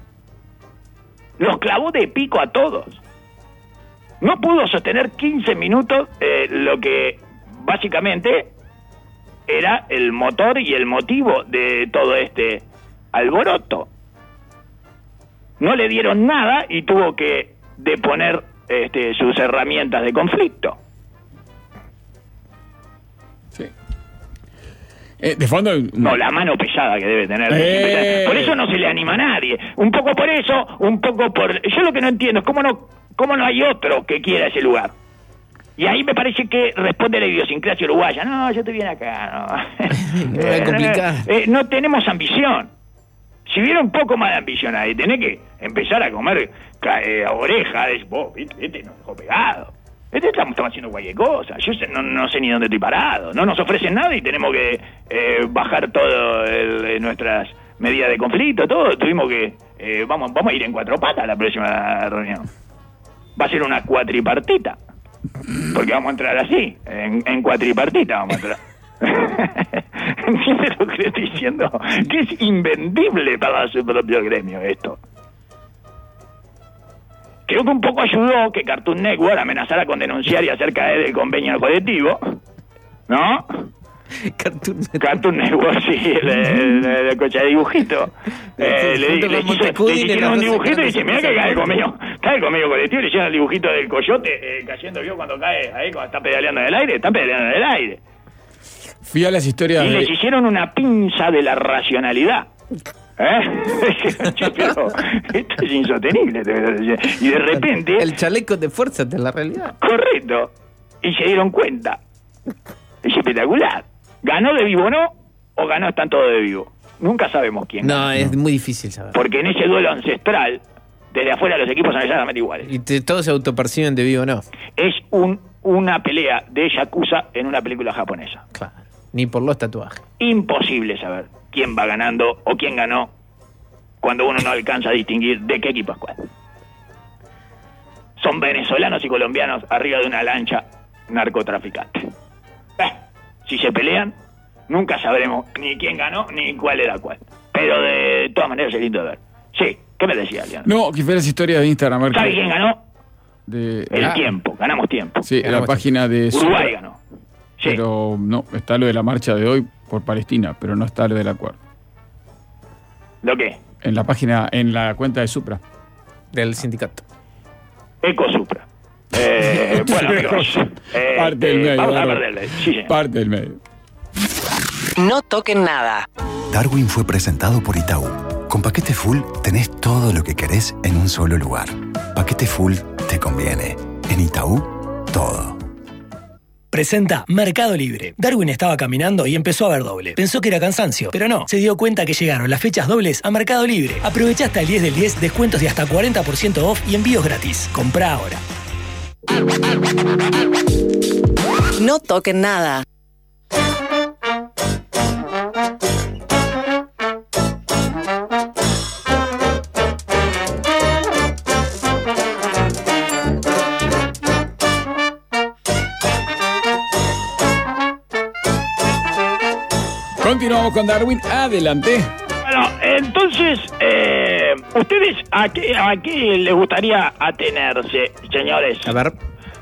Los clavó de pico a todos. No pudo sostener quince minutos eh, lo que básicamente era el motor y el motivo de todo este alboroto. No le dieron nada y tuvo que deponer este, sus herramientas de conflicto. Sí. Eh, de fondo... No, la mano pesada que debe tener. Eh. Por eso no se le anima a nadie. Un poco por eso, un poco por... Yo lo que no entiendo es cómo no, cómo no hay otro que quiera ese lugar. Y ahí me parece que responde la idiosincrasia uruguaya. No, yo estoy bien acá. No, Me voy a complicar. Eh, no tenemos ambición. Si hubiera un poco más de ambición ahí, tenés que empezar a comer ca- eh, orejas. Vos, este, este nos dejó pegado. Este estamos, estamos haciendo cualquier cosa. Yo sé- no, no sé ni dónde estoy parado. No nos ofrecen nada y tenemos que eh, bajar todo el- eh, nuestras medidas de conflicto, todo. Tuvimos que... eh, vamos, vamos a ir en cuatro patas a la próxima reunión. Va a ser una cuatripartita. Porque vamos a entrar así, en, en cuatripartita vamos a entrar. ¿Entiendes lo que le estoy diciendo? Que es invendible para su propio gremio esto. Creo que un poco ayudó que Cartoon Network amenazara con denunciar y hacer caer el convenio colectivo, ¿no? Cartoon Network. Cartoon Network, sí, el, el, el coche de dibujito. Eh, le, Junto le, con hizo- Montecudin le y hicieron un las dibujito y cosas dice, mira que que cae el hacen. convenio, cae el convenio colectivo, le hicieron el dibujito del coyote eh, cayendo, ¿vio? Cuando cae ahí, cuando está pedaleando en el aire, está pedaleando en el aire. Fui a las historias Y de... les hicieron una pinza de la racionalidad. ¿Eh? Che, pero esto es insostenible. te voy a decir. Y de repente... El chaleco de fuerza de la realidad. Correcto. Y se dieron cuenta. Es espectacular. ¿Ganó de vivo o no? ¿O ganó están todos de vivo? Nunca sabemos quién. No, es muy difícil saber. Porque en ese duelo ancestral, desde afuera los equipos son exactamente iguales. Y te- todos se autoperciben de vivo o no. Es un, una pelea de Yakuza en una película japonesa. Claro. Ni por los tatuajes. Imposible saber quién va ganando o quién ganó cuando uno no alcanza a distinguir de qué equipo es cuál. Son venezolanos y colombianos arriba de una lancha narcotraficante. Eh, si se pelean, nunca sabremos ni quién ganó ni cuál era cuál. Pero de todas maneras es lindo de ver. Sí, ¿qué me decía, Leandro? No, que fue las historias de Instagram. a ver ¿Sabe qué- quién ganó? De, El ah, tiempo, ganamos tiempo. Sí, en la Ganamos página de Uruguay Supra, ganó. Sí. pero no, está lo de la marcha de hoy por Palestina, pero no está lo del acuerdo. ¿Lo qué? En la página, en la cuenta de Supra. Del sindicato. Ecosupra. Eh, bueno, amigos. eh, Parte del eh, medio. Vamos a Darwin. perderle. Sí, señor. Parte del medio. No toquen nada. Darwin fue presentado por Itaú. Con Paquete Full tenés todo lo que querés en un solo lugar. Paquete Full te conviene. En Itaú, todo. Presenta Mercado Libre. Darwin estaba caminando y empezó a ver doble. Pensó que era cansancio, pero no. Se dio cuenta que llegaron las fechas dobles a Mercado Libre. Aprovecha hasta el diez del diez, descuentos de hasta cuarenta por ciento off y envíos gratis. Comprá ahora. No toquen nada. Continuamos con Darwin. Adelante. Bueno, entonces, eh, ¿ustedes a qué, a qué les gustaría atenerse, señores? A ver.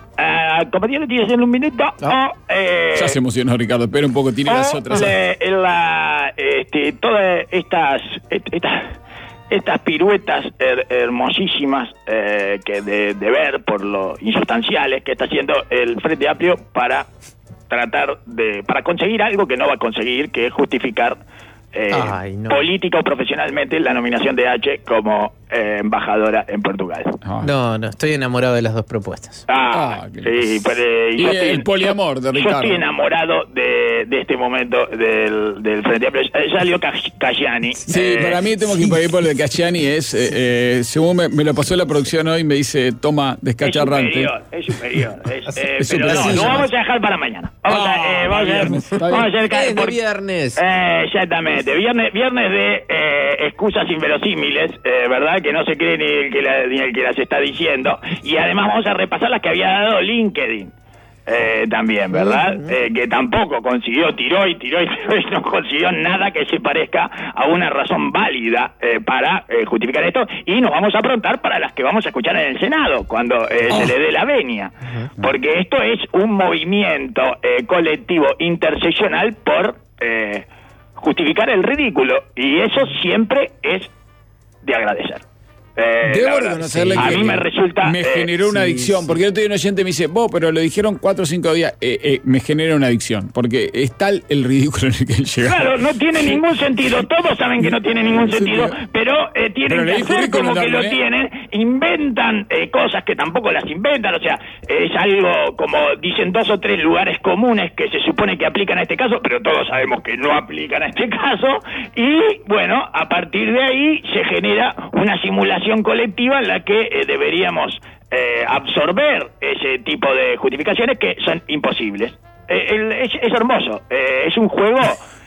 Uh, compañero, ¿tienes en un minuto? No. O, eh, Ya se emocionó Ricardo. Espera un poco, tiene las o otras. le- la, este, todas estas, est- estas, estas piruetas her- hermosísimas eh, que de, de ver por lo insustanciales que está haciendo el Frente Amplio para tratar de, para conseguir algo que no va a conseguir, que es justificar eh, Ay, no. política o profesionalmente la nominación de H como eh, embajadora en Portugal. Ah. No, no, estoy enamorado de las dos propuestas. Ah, Ah, qué sí, pero, eh, Y yo el estoy- poliamor de yo Ricardo. estoy enamorado de, de este momento del, del Frente Amplio. Eh, Salió Cas- Cayani. Sí, eh, para mí tengo que ir por lo de Cacciani. Es, eh, eh, según me, me lo pasó la producción hoy, me dice, toma, es descacharrante. superior, es superior. Es, Así- eh, es pero superior. no, Sí, lo sí. vamos a dejar para mañana. Vamos Ah, a, eh, vamos a viernes, está hacer, bien. vamos a hacer Es de por- viernes. Eh, exactamente, viernes, viernes de eh, excusas inverosímiles, eh, ¿verdad? Que no se cree ni el que, la- ni el que las está diciendo. Y además vamos a repasar las que había dado LinkedIn. Eh, también, ¿verdad? Eh, que tampoco consiguió, tiró y tiró y tiró y no consiguió nada que se parezca a una razón válida eh, para eh, justificar esto. Y nos vamos a aprontar para las que vamos a escuchar en el Senado, cuando eh, se le dé la venia. Porque esto es un movimiento eh, colectivo interseccional por eh, justificar el ridículo. Y eso siempre es de agradecer. Eh, la Debo verdad, reconocerle a que mí me resulta... me eh, generó una sí, adicción, sí. porque el otro día un oyente me dice, vos, pero lo dijeron cuatro o cinco días, eh, eh, me genera una adicción, porque es tal el ridículo en el que llega. Claro, no tiene ningún sentido. Todos saben que no tiene ningún Sí, sentido, pero- pero eh, tienen pero que leí hacer currículum como que lo también, ¿eh? tienen. Inventan eh, cosas que tampoco las inventan. O sea, es algo como dicen dos o tres lugares comunes que se supone que aplican a este caso, pero todos sabemos que no aplican a este caso. Y bueno, a partir de ahí se genera una simulación colectiva en la que eh, deberíamos eh, absorber ese tipo de justificaciones que son imposibles. Eh, el- es, es hermoso, eh, es un juego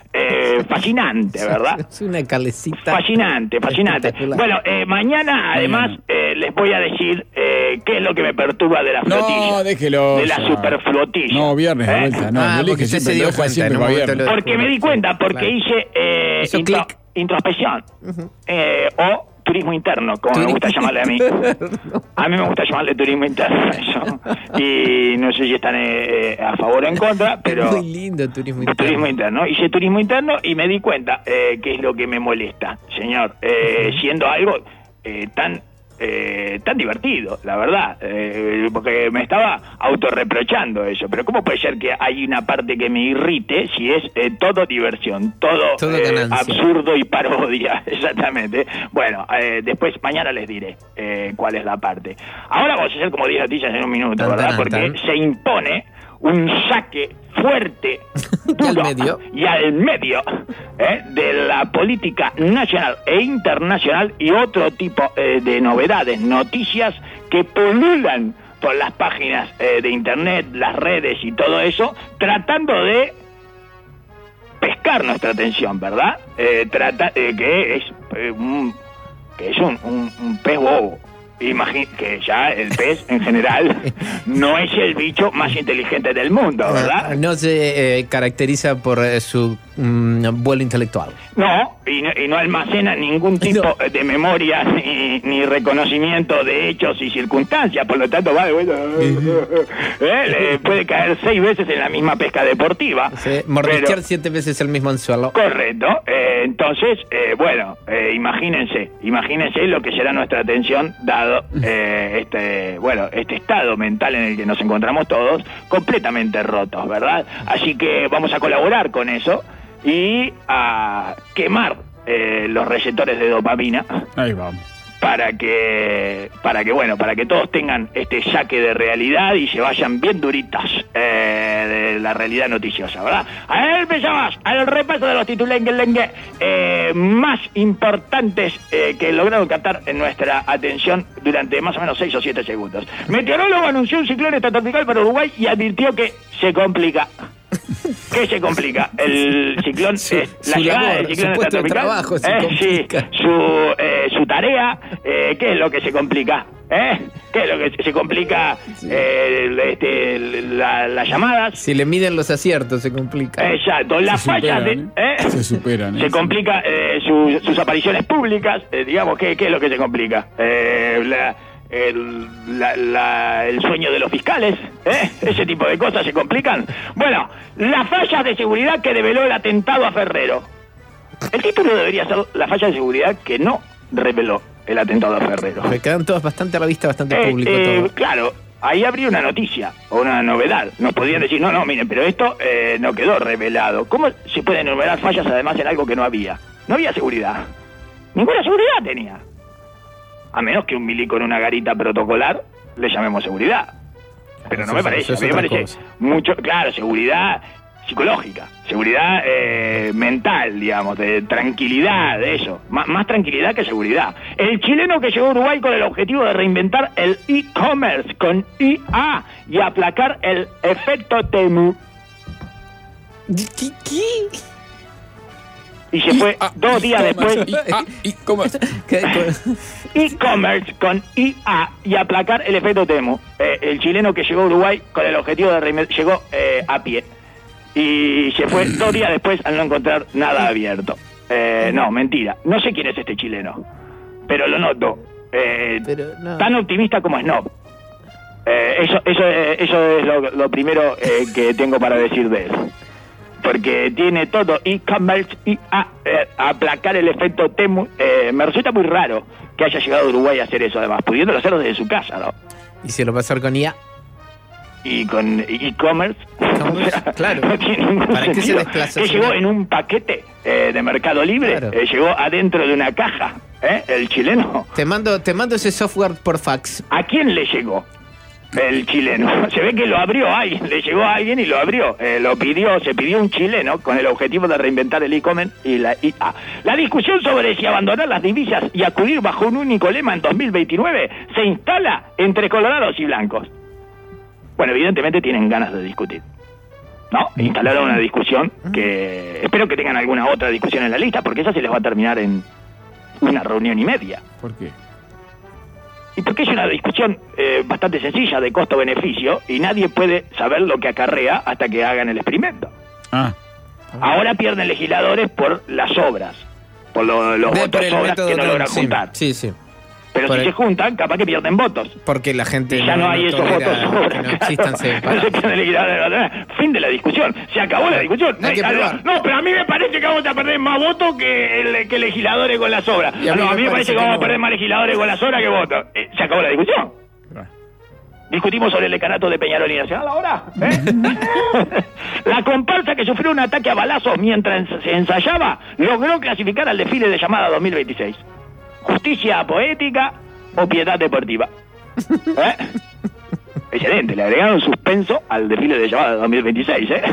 eh, fascinante, ¿verdad? Es una calecita. Fascinante, fascinante. Espectacular. Bueno, eh, mañana además eh, les voy a decir eh, qué es lo que me perturba de la flotilla. No, déjelo. De la ya. superflotilla. No, viernes de ¿Eh? vuelta, no. Ah, yo le porque dije usted siempre, se lo dio deja cuenta, siempre en un para momento viernes. lo- Porque me di cuenta, porque Claro. hice eh, Hizo intro- clic. introspección eh, o turismo interno, como me gusta llamarle a mí. A mí me gusta llamarle turismo interno eso. Y no sé si están eh, a favor o en contra, pero Muy lindo turismo interno. turismo interno. Hice turismo interno y me di cuenta eh, que es lo que me molesta, señor, eh, siendo algo eh, tan eh, tan divertido, la verdad, eh, porque me estaba autorreprochando eso, pero ¿cómo puede ser que hay una parte que me irrite si es eh, todo diversión, todo, Todo eh, ganancia. absurdo y parodia? Exactamente. Bueno, eh, después mañana les diré eh, cuál es la parte. Ahora vamos a hacer como diez noticias en un minuto, Tan, ¿verdad? tan, Porque tan. se impone un saque fuerte Y al duro, medio. y al medio ¿eh? de la política nacional e internacional y otro tipo eh, de novedades, noticias que pululan por las páginas eh, de internet, las redes y todo eso, tratando de pescar nuestra atención, ¿verdad? Eh, trata eh, que es eh, un, que es un, un, un pez bobo. Imagín que ya el pez en general no es el bicho más inteligente del mundo, ¿verdad? No se eh, caracteriza por eh, su un vuelo intelectual. No, y no, y no almacena ningún tipo no. de memoria ni, ni reconocimiento de hechos y circunstancias, por lo tanto va de vuelta. ¿Eh? Puede caer seis veces en la misma pesca deportiva. Sí, mordisquear siete veces el mismo anzuelo. Correcto. Eh, entonces, eh, bueno, eh, imagínense, imagínense lo que será nuestra atención dado eh, este, bueno, este estado mental en el que nos encontramos todos, completamente rotos, ¿verdad? Así que vamos a colaborar con eso y a quemar eh, los receptores de dopamina. Ahí vamos. Para que, para que, bueno, para que todos tengan este saque de realidad y se vayan bien duritas eh, de la realidad noticiosa, ¿verdad? A ver, empezamos al repaso de los titulares eh, más importantes eh, que lograron captar en nuestra atención durante más o menos seis o siete segundos. Meteorólogo anunció un ciclón estratropical para Uruguay y advirtió que se complica. ¿Qué se complica? El ciclón, su, eh, la su llegada labor, del ciclón su puesto de estratropical, trabajo se eh, complica. Sí, su, eh, su tarea, eh, ¿qué es lo que se complica? ¿Eh? ¿Qué es lo que se complica? Sí. Eh, este, la, las llamadas. Si le miden los aciertos, se complica. Exacto, las Se fallas superan, de, ¿eh? ¿eh? Se superan, ¿eh? Se complica eh, su, sus apariciones públicas, eh, digamos, ¿qué, ¿qué es lo que se complica? Eh, la, El, la, la, el sueño de los fiscales, ¿eh? Ese tipo de cosas se complican. Bueno, las fallas de seguridad que develó el atentado a Ferrero. El título debería ser la falla de seguridad que no reveló el atentado a Ferrero. Me quedan todos bastante a la vista, bastante Eh, público eh, todo. Claro, ahí habría una noticia o una novedad. Nos podrían decir, no, no, miren, pero esto eh, no quedó revelado. ¿Cómo se pueden enumerar fallas además en algo que no había? No había seguridad. Ninguna seguridad tenía. A menos que un milico en una garita protocolar le llamemos seguridad. Pero no Eso me es- parece, eso es a mí me otra parece cosa. mucho, claro, seguridad psicológica, seguridad eh, mental, digamos, de tranquilidad, de eso, M- más tranquilidad que seguridad. El chileno que llegó a Uruguay con el objetivo de reinventar el e-commerce con I A y aplacar el efecto Temu. ¿Qué? ¿Qué? Y se fue Ah, dos días e-commerce, después. y- ah, y ¿cómo? ¿Qué? E-commerce con I A y aplacar el efecto Temu. Eh, el chileno que llegó a Uruguay con el objetivo de reinventar, llegó eh, a pie y se fue dos días después al no encontrar nada abierto. Eh, no, mentira. No sé quién es este chileno, pero lo noto. Eh, Pero no. Tan optimista como Snob. Eh, eso, eso, eh, eso es lo, lo primero eh, que tengo para decir de él. Porque tiene todo e-commerce y a, eh, aplacar el efecto Temu. Eh, me resulta muy raro que haya llegado a Uruguay a hacer eso, además, pudiéndolo hacer desde su casa, ¿no? Y se lo va a hacer con I A. Y con e-commerce. E-commerce, claro. No tiene ningún ¿Para qué se sentido. desplaza Que si llegó no? en un paquete eh, de Mercado Libre, Claro. eh, llegó adentro de una caja, ¿eh? El chileno. Te mando, te mando ese software por fax. ¿A quién le llegó? El chileno. Se ve que lo abrió a alguien, le llegó a alguien y lo abrió. Eh, lo pidió, se pidió un chileno con el objetivo de reinventar el e-commerce y la I A. La discusión sobre si abandonar las divisas y acudir bajo un único lema en dos mil veintinueve se instala entre colorados y blancos. Bueno, evidentemente tienen ganas de discutir, ¿no? Instalaron una discusión que espero que tengan alguna otra discusión en la lista, porque esa se les va a terminar en una reunión y media. ¿Por qué? Y porque es una discusión eh, bastante sencilla de costo-beneficio y nadie puede saber lo que acarrea hasta que hagan el experimento. Ah, Ahora pierden legisladores por las obras, por lo- los De- votos por el sobras método que no tran- logran sí, juntar. Sí, sí. Pero por si el- se juntan, capaz que pierden votos. Porque la gente Y ya no, hay esos tolera votos sobras. que no existan claro. separados. No se pierden legisladores. Fin de la discusión. Se acabó la discusión. Hay que Ah, probar. no, pero a mí me parece que vamos a perder más votos que, el- que legisladores con las obras. Y a mí no, me a mí me parece parece que que vamos a no. perder más legisladores con las obras que votos. Eh, se acabó la discusión. claro. Discutimos sobre el decanato de Peñarol y Nacional ahora. ¿eh? La comparsa que sufrió un ataque a balazos mientras se ensayaba logró clasificar al desfile de llamada dos mil veintiséis. Justicia poética o piedad deportiva. ¿Eh? Excelente, le agregaron suspenso al desfile de llamada dos mil veintiséis. ¿eh?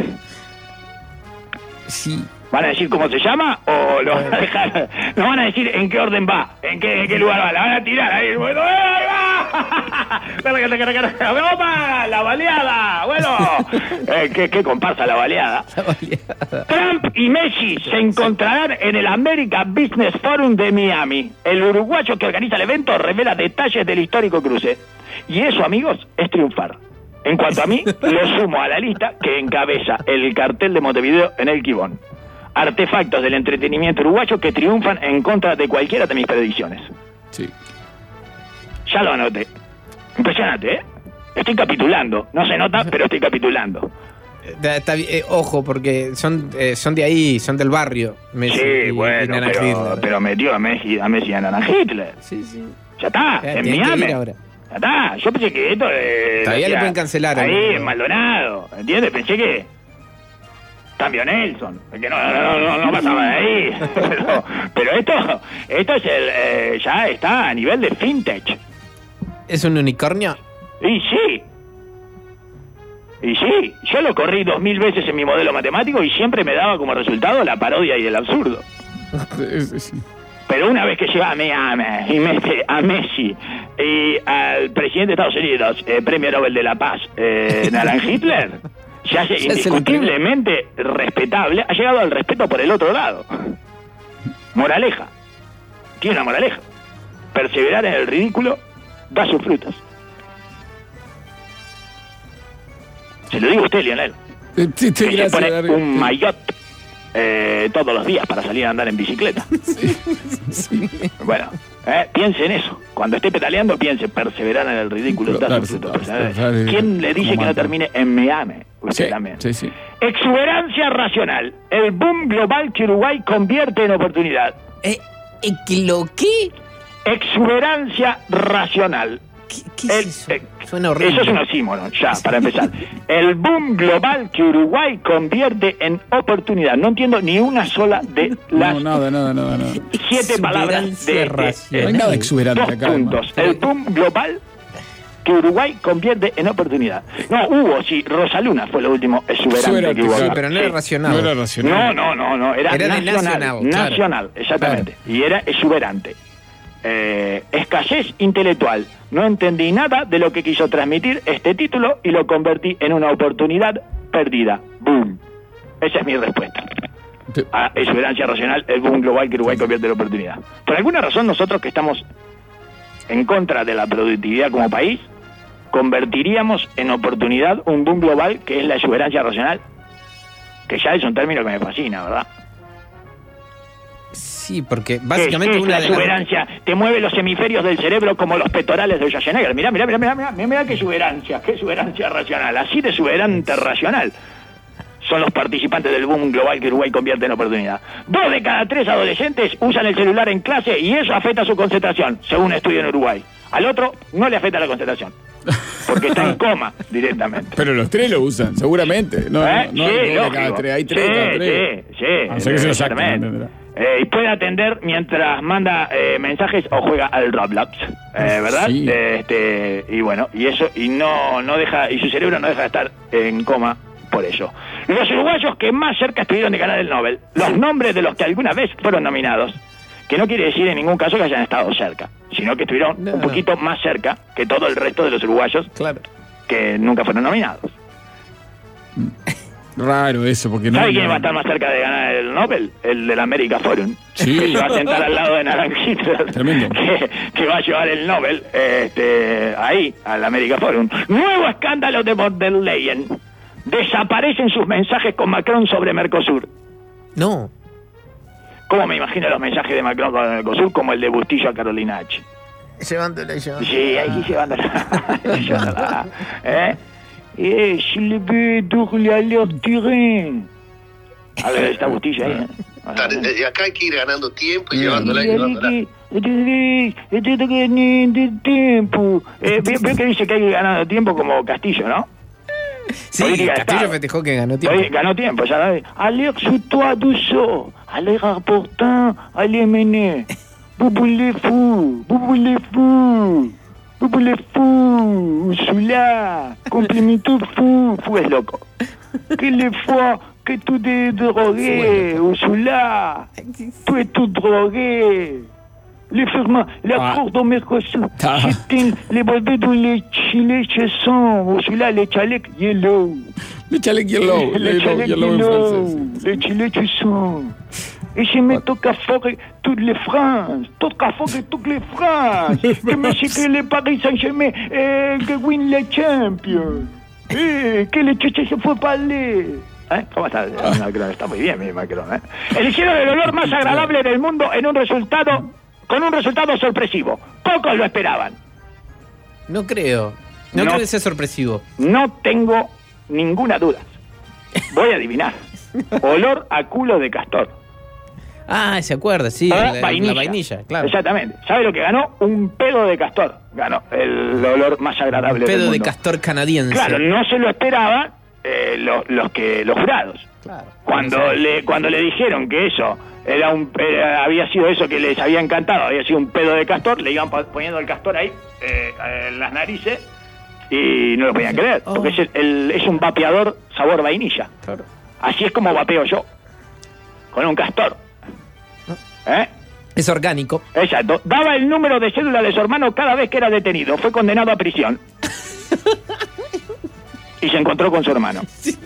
Sí. ¿Van a decir cómo se llama o lo van a dejar? No van a decir en qué orden va, en qué, en qué lugar va, la van a tirar ahí. Bueno, ¡eh, ahí va! ¡Opa! ¡La baleada! Bueno, eh, ¿qué, qué comparsa la baleada? Trump y Messi se encontrarán en el American Business Forum de Miami. El uruguayo que organiza el evento revela detalles del histórico cruce. Y eso, amigos, es triunfar. En cuanto a mí, lo sumo a la lista que encabeza el cartel de Montevideo en el Quibón. artefactos del entretenimiento uruguayo que triunfan en contra de cualquiera de mis predicciones. Sí. Ya lo anoté. Impresionante, ¿eh? Estoy capitulando. No se nota, pero estoy capitulando. Está, está, eh, ojo, porque son eh, son de ahí, son del barrio. Messi Sí, y, bueno, y Naran pero, Hitler. pero metió a Messi, a Messi y a Naran Hitler. Sí, sí. Ya está, Eh, en tienen que Miami. ir ahora. Ya está. Yo pensé que esto... Eh, Todavía lo le hacía pueden cancelar, Ahí, amigo. en Maldonado. ¿Entiendes? Pensé que... Cambio Nelson. Que no, no, no, no pasaba de ahí. pero, pero esto, esto es el... Eh, ya está a nivel de fintech. ¿Es un unicornio? Y sí. Y sí, yo lo corrí dos mil veces en mi modelo matemático y siempre me daba como resultado la parodia y el absurdo. Sí, sí. Pero una vez que llega a Miami y mete a Messi y al presidente de Estados Unidos, eh, premio Nobel de la Paz, eh, Naran Hitler, se hace Ya se lo indiscutiblemente respetable, ha llegado al respeto por el otro lado. Moraleja. Tiene una moraleja. Perseverar en el ridículo da sus frutos. Se lo digo a usted, Lionel. Eh, sí, sí, Que se gracias, pone Darío. un maillot eh, todos los días para salir a andar en bicicleta. Sí. Bueno, eh, piense en eso. Cuando esté pedaleando, piense, perseverar en el ridículo. Claro, da sus claro, frutos. claro, claro. ¿Quién le dice Como que no mata. termine en Miami? Usted Sí, también. sí, sí. Exuberancia racional. El boom global que Uruguay convierte en oportunidad. Eh, eh, ¿qué ¿Lo qué? Exuberancia racional. ¿Qué, qué es El- eso? eh, Suena horrible. Eso es un oxímoron, ya, para empezar. El boom global que Uruguay convierte en oportunidad. No entiendo ni una sola de las No, nada, nada, nada, nada. siete palabras de, de- racional. No hay nada exuberante dos acá. puntos. además. El boom global que Uruguay convierte en oportunidad. No, hubo, sí, Rosaluna fue lo último exuberante Exuberante, que hubo. sí, acá. pero no Sí. era racional. No era No, racional. no, no, no, era, Era de nacional. nacional, claro. Nacional, exactamente. Y era exuberante. Eh, escasez intelectual. No entendí nada de lo que quiso transmitir este título y lo convertí en una oportunidad perdida. Boom. Esa es mi respuesta. Te- A exuberancia racional, el boom global que Uruguay convierte en oportunidad. Por alguna razón nosotros que estamos en contra de la productividad como país, convertiríamos en oportunidad un boom global que es la exuberancia racional, que ya es un término que me fascina, ¿verdad? Sí, porque ¿Qué es- básicamente qué es una la de las... exuberancia? Te mueve los hemisferios del cerebro como los pectorales de Schwarzenegger. Mirá, mirá, mirá, mirá, mirá, mirá, mirá qué exuberancia, qué exuberancia racional, así de exuberante racional. Son los participantes del boom global que Uruguay convierte en oportunidad. Dos de cada tres adolescentes usan el celular en clase y eso afecta su concentración, según un estudio en Uruguay. Al otro no le afecta la concentración, porque está en coma directamente. Pero los tres lo usan, seguramente. No, ¿Eh? no, no, Sí, no de lógico. cada tres, hay tres sí, de cada tres. Sí, sí. A no ser que se lo saquen, exactamente. ¿entenderá? Eh, y puede atender mientras manda eh, mensajes o juega al Roblox, eh, ¿verdad? Sí. Eh, este, y bueno, y eso, y no, no deja, y su cerebro no deja de estar en coma por eso. Los uruguayos que más cerca estuvieron de ganar el Nobel, los nombres de los que alguna vez fueron nominados, que no quiere decir en ningún caso que hayan estado cerca, sino que estuvieron No. un poquito más cerca que todo el resto de los uruguayos Claro. que nunca fueron nominados. Raro eso, porque no. ¿Sabe quién no- va a estar más cerca de ganar el Nobel? El del America Forum. Sí. Que se va a sentar al lado de Naranjito. Tremendo. Que, que va a llevar el Nobel este, ahí, al America Forum. Nuevo escándalo de von der Leyen. Desaparecen sus mensajes con Macron sobre Mercosur. No. ¿Cómo me imagino los mensajes de Macron con Mercosur? Como el de Bustillo a Carolina H. Llevándole, llevándole. Sí, ahí llevándola. llevándola. ¿Eh? Eh, je le vais dourler à leur terrain. A ver, está Bustillo ahí. ¿eh? Y acá hay que ir ganando tiempo y Y llevándola y hay llevándola. que- Estoy ganando tiempo. Eh, ve, ve que dice que hay que ganar tiempo como Castillo, ¿no? Sí, Política de Castillo Estado. festejó que ganó tiempo. Oye, ganó tiempo, ya sabes. Allez sur toi doucement, allez rapportant, allez mener. Vous voulez fou, vous voulez fou, vous voulez fou, Ursula, complimento fou, fou es loco. Que le fois que tú te drogué, Ursula, tú es tu drogué. Les firmes, l'accord de Mercosur, Ah. j'éteins les brevets de les chilés chez son, Ursula, les chalets yellow. Le Chalec Yellow. Le Yellow, Chalec yellow en Yellow, francés. le Chile tu son. Et je me toque à forer toutes les France, toque à forer toutes les France. Que me que le Paris Saint-Germain, eh, que win les champions. Eh, que le Tchétché se fue parler. ¿Eh? ¿Cómo está Macron? Está muy bien mi Macron, ¿eh? Eligieron el olor más agradable del mundo en un resultado, con un resultado sorpresivo. Pocos lo esperaban. No creo. No, No. creo que sea sorpresivo. No tengo ninguna duda. Voy a adivinar. Olor a culo de castor. Ah, se acuerda, sí. Ah, la, vainilla. la vainilla, claro. Exactamente. ¿Sabe lo que ganó? Un pedo de castor. Ganó el olor más agradable del Pedo mundo. de castor canadiense. Claro, no se lo esperaban eh, los, los que los jurados. Claro. Cuando le cuando le dijeron que eso era un era- había sido eso que les había encantado, había sido un pedo de castor, le iban po- poniendo el castor ahí eh, en las narices y no lo podían creer, Oh. porque es, el- el- es un vapeador sabor vainilla. Claro. Así es como vapeo yo, con un castor. ¿Eh? Es orgánico. Exacto. Daba el número de cédula de su hermano cada vez que era detenido. Fue condenado a prisión. Y se encontró con su hermano.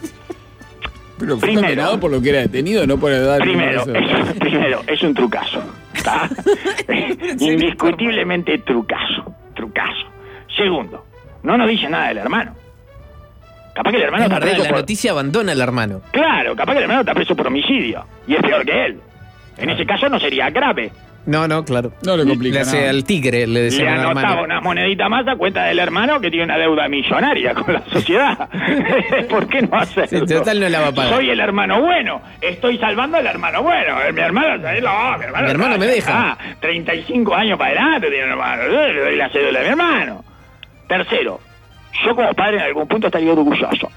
Pero fue Primero. condenado por lo que era detenido, no por edad. Primero, es, primero, es un trucazo. ¿Está? Indiscutiblemente trucazo. Trucazo. Segundo, no nos dice nada del hermano. Capaz que el hermano Es está verdad, preso la por... noticia abandona al hermano. Claro, capaz que el hermano está preso por homicidio. Y es peor que él. En ese caso no sería grave. No, no, claro. No le complica Le hace nada. al tigre, le Le decían al anotaba hermano. una monedita más a cuenta del hermano que tiene una deuda millonaria con la sociedad. ¿Por qué no hacerlo? Sí, total no la va a pagar. Soy el hermano bueno. Estoy salvando al hermano bueno. Mi hermano, ¿sabes? No, mi hermano, Mi hermano me deja. Ah, treinta y cinco años para adelante tiene un hermano. Yo le doy la cédula a mi hermano. Tercero, yo como padre en algún punto estaría orgulloso.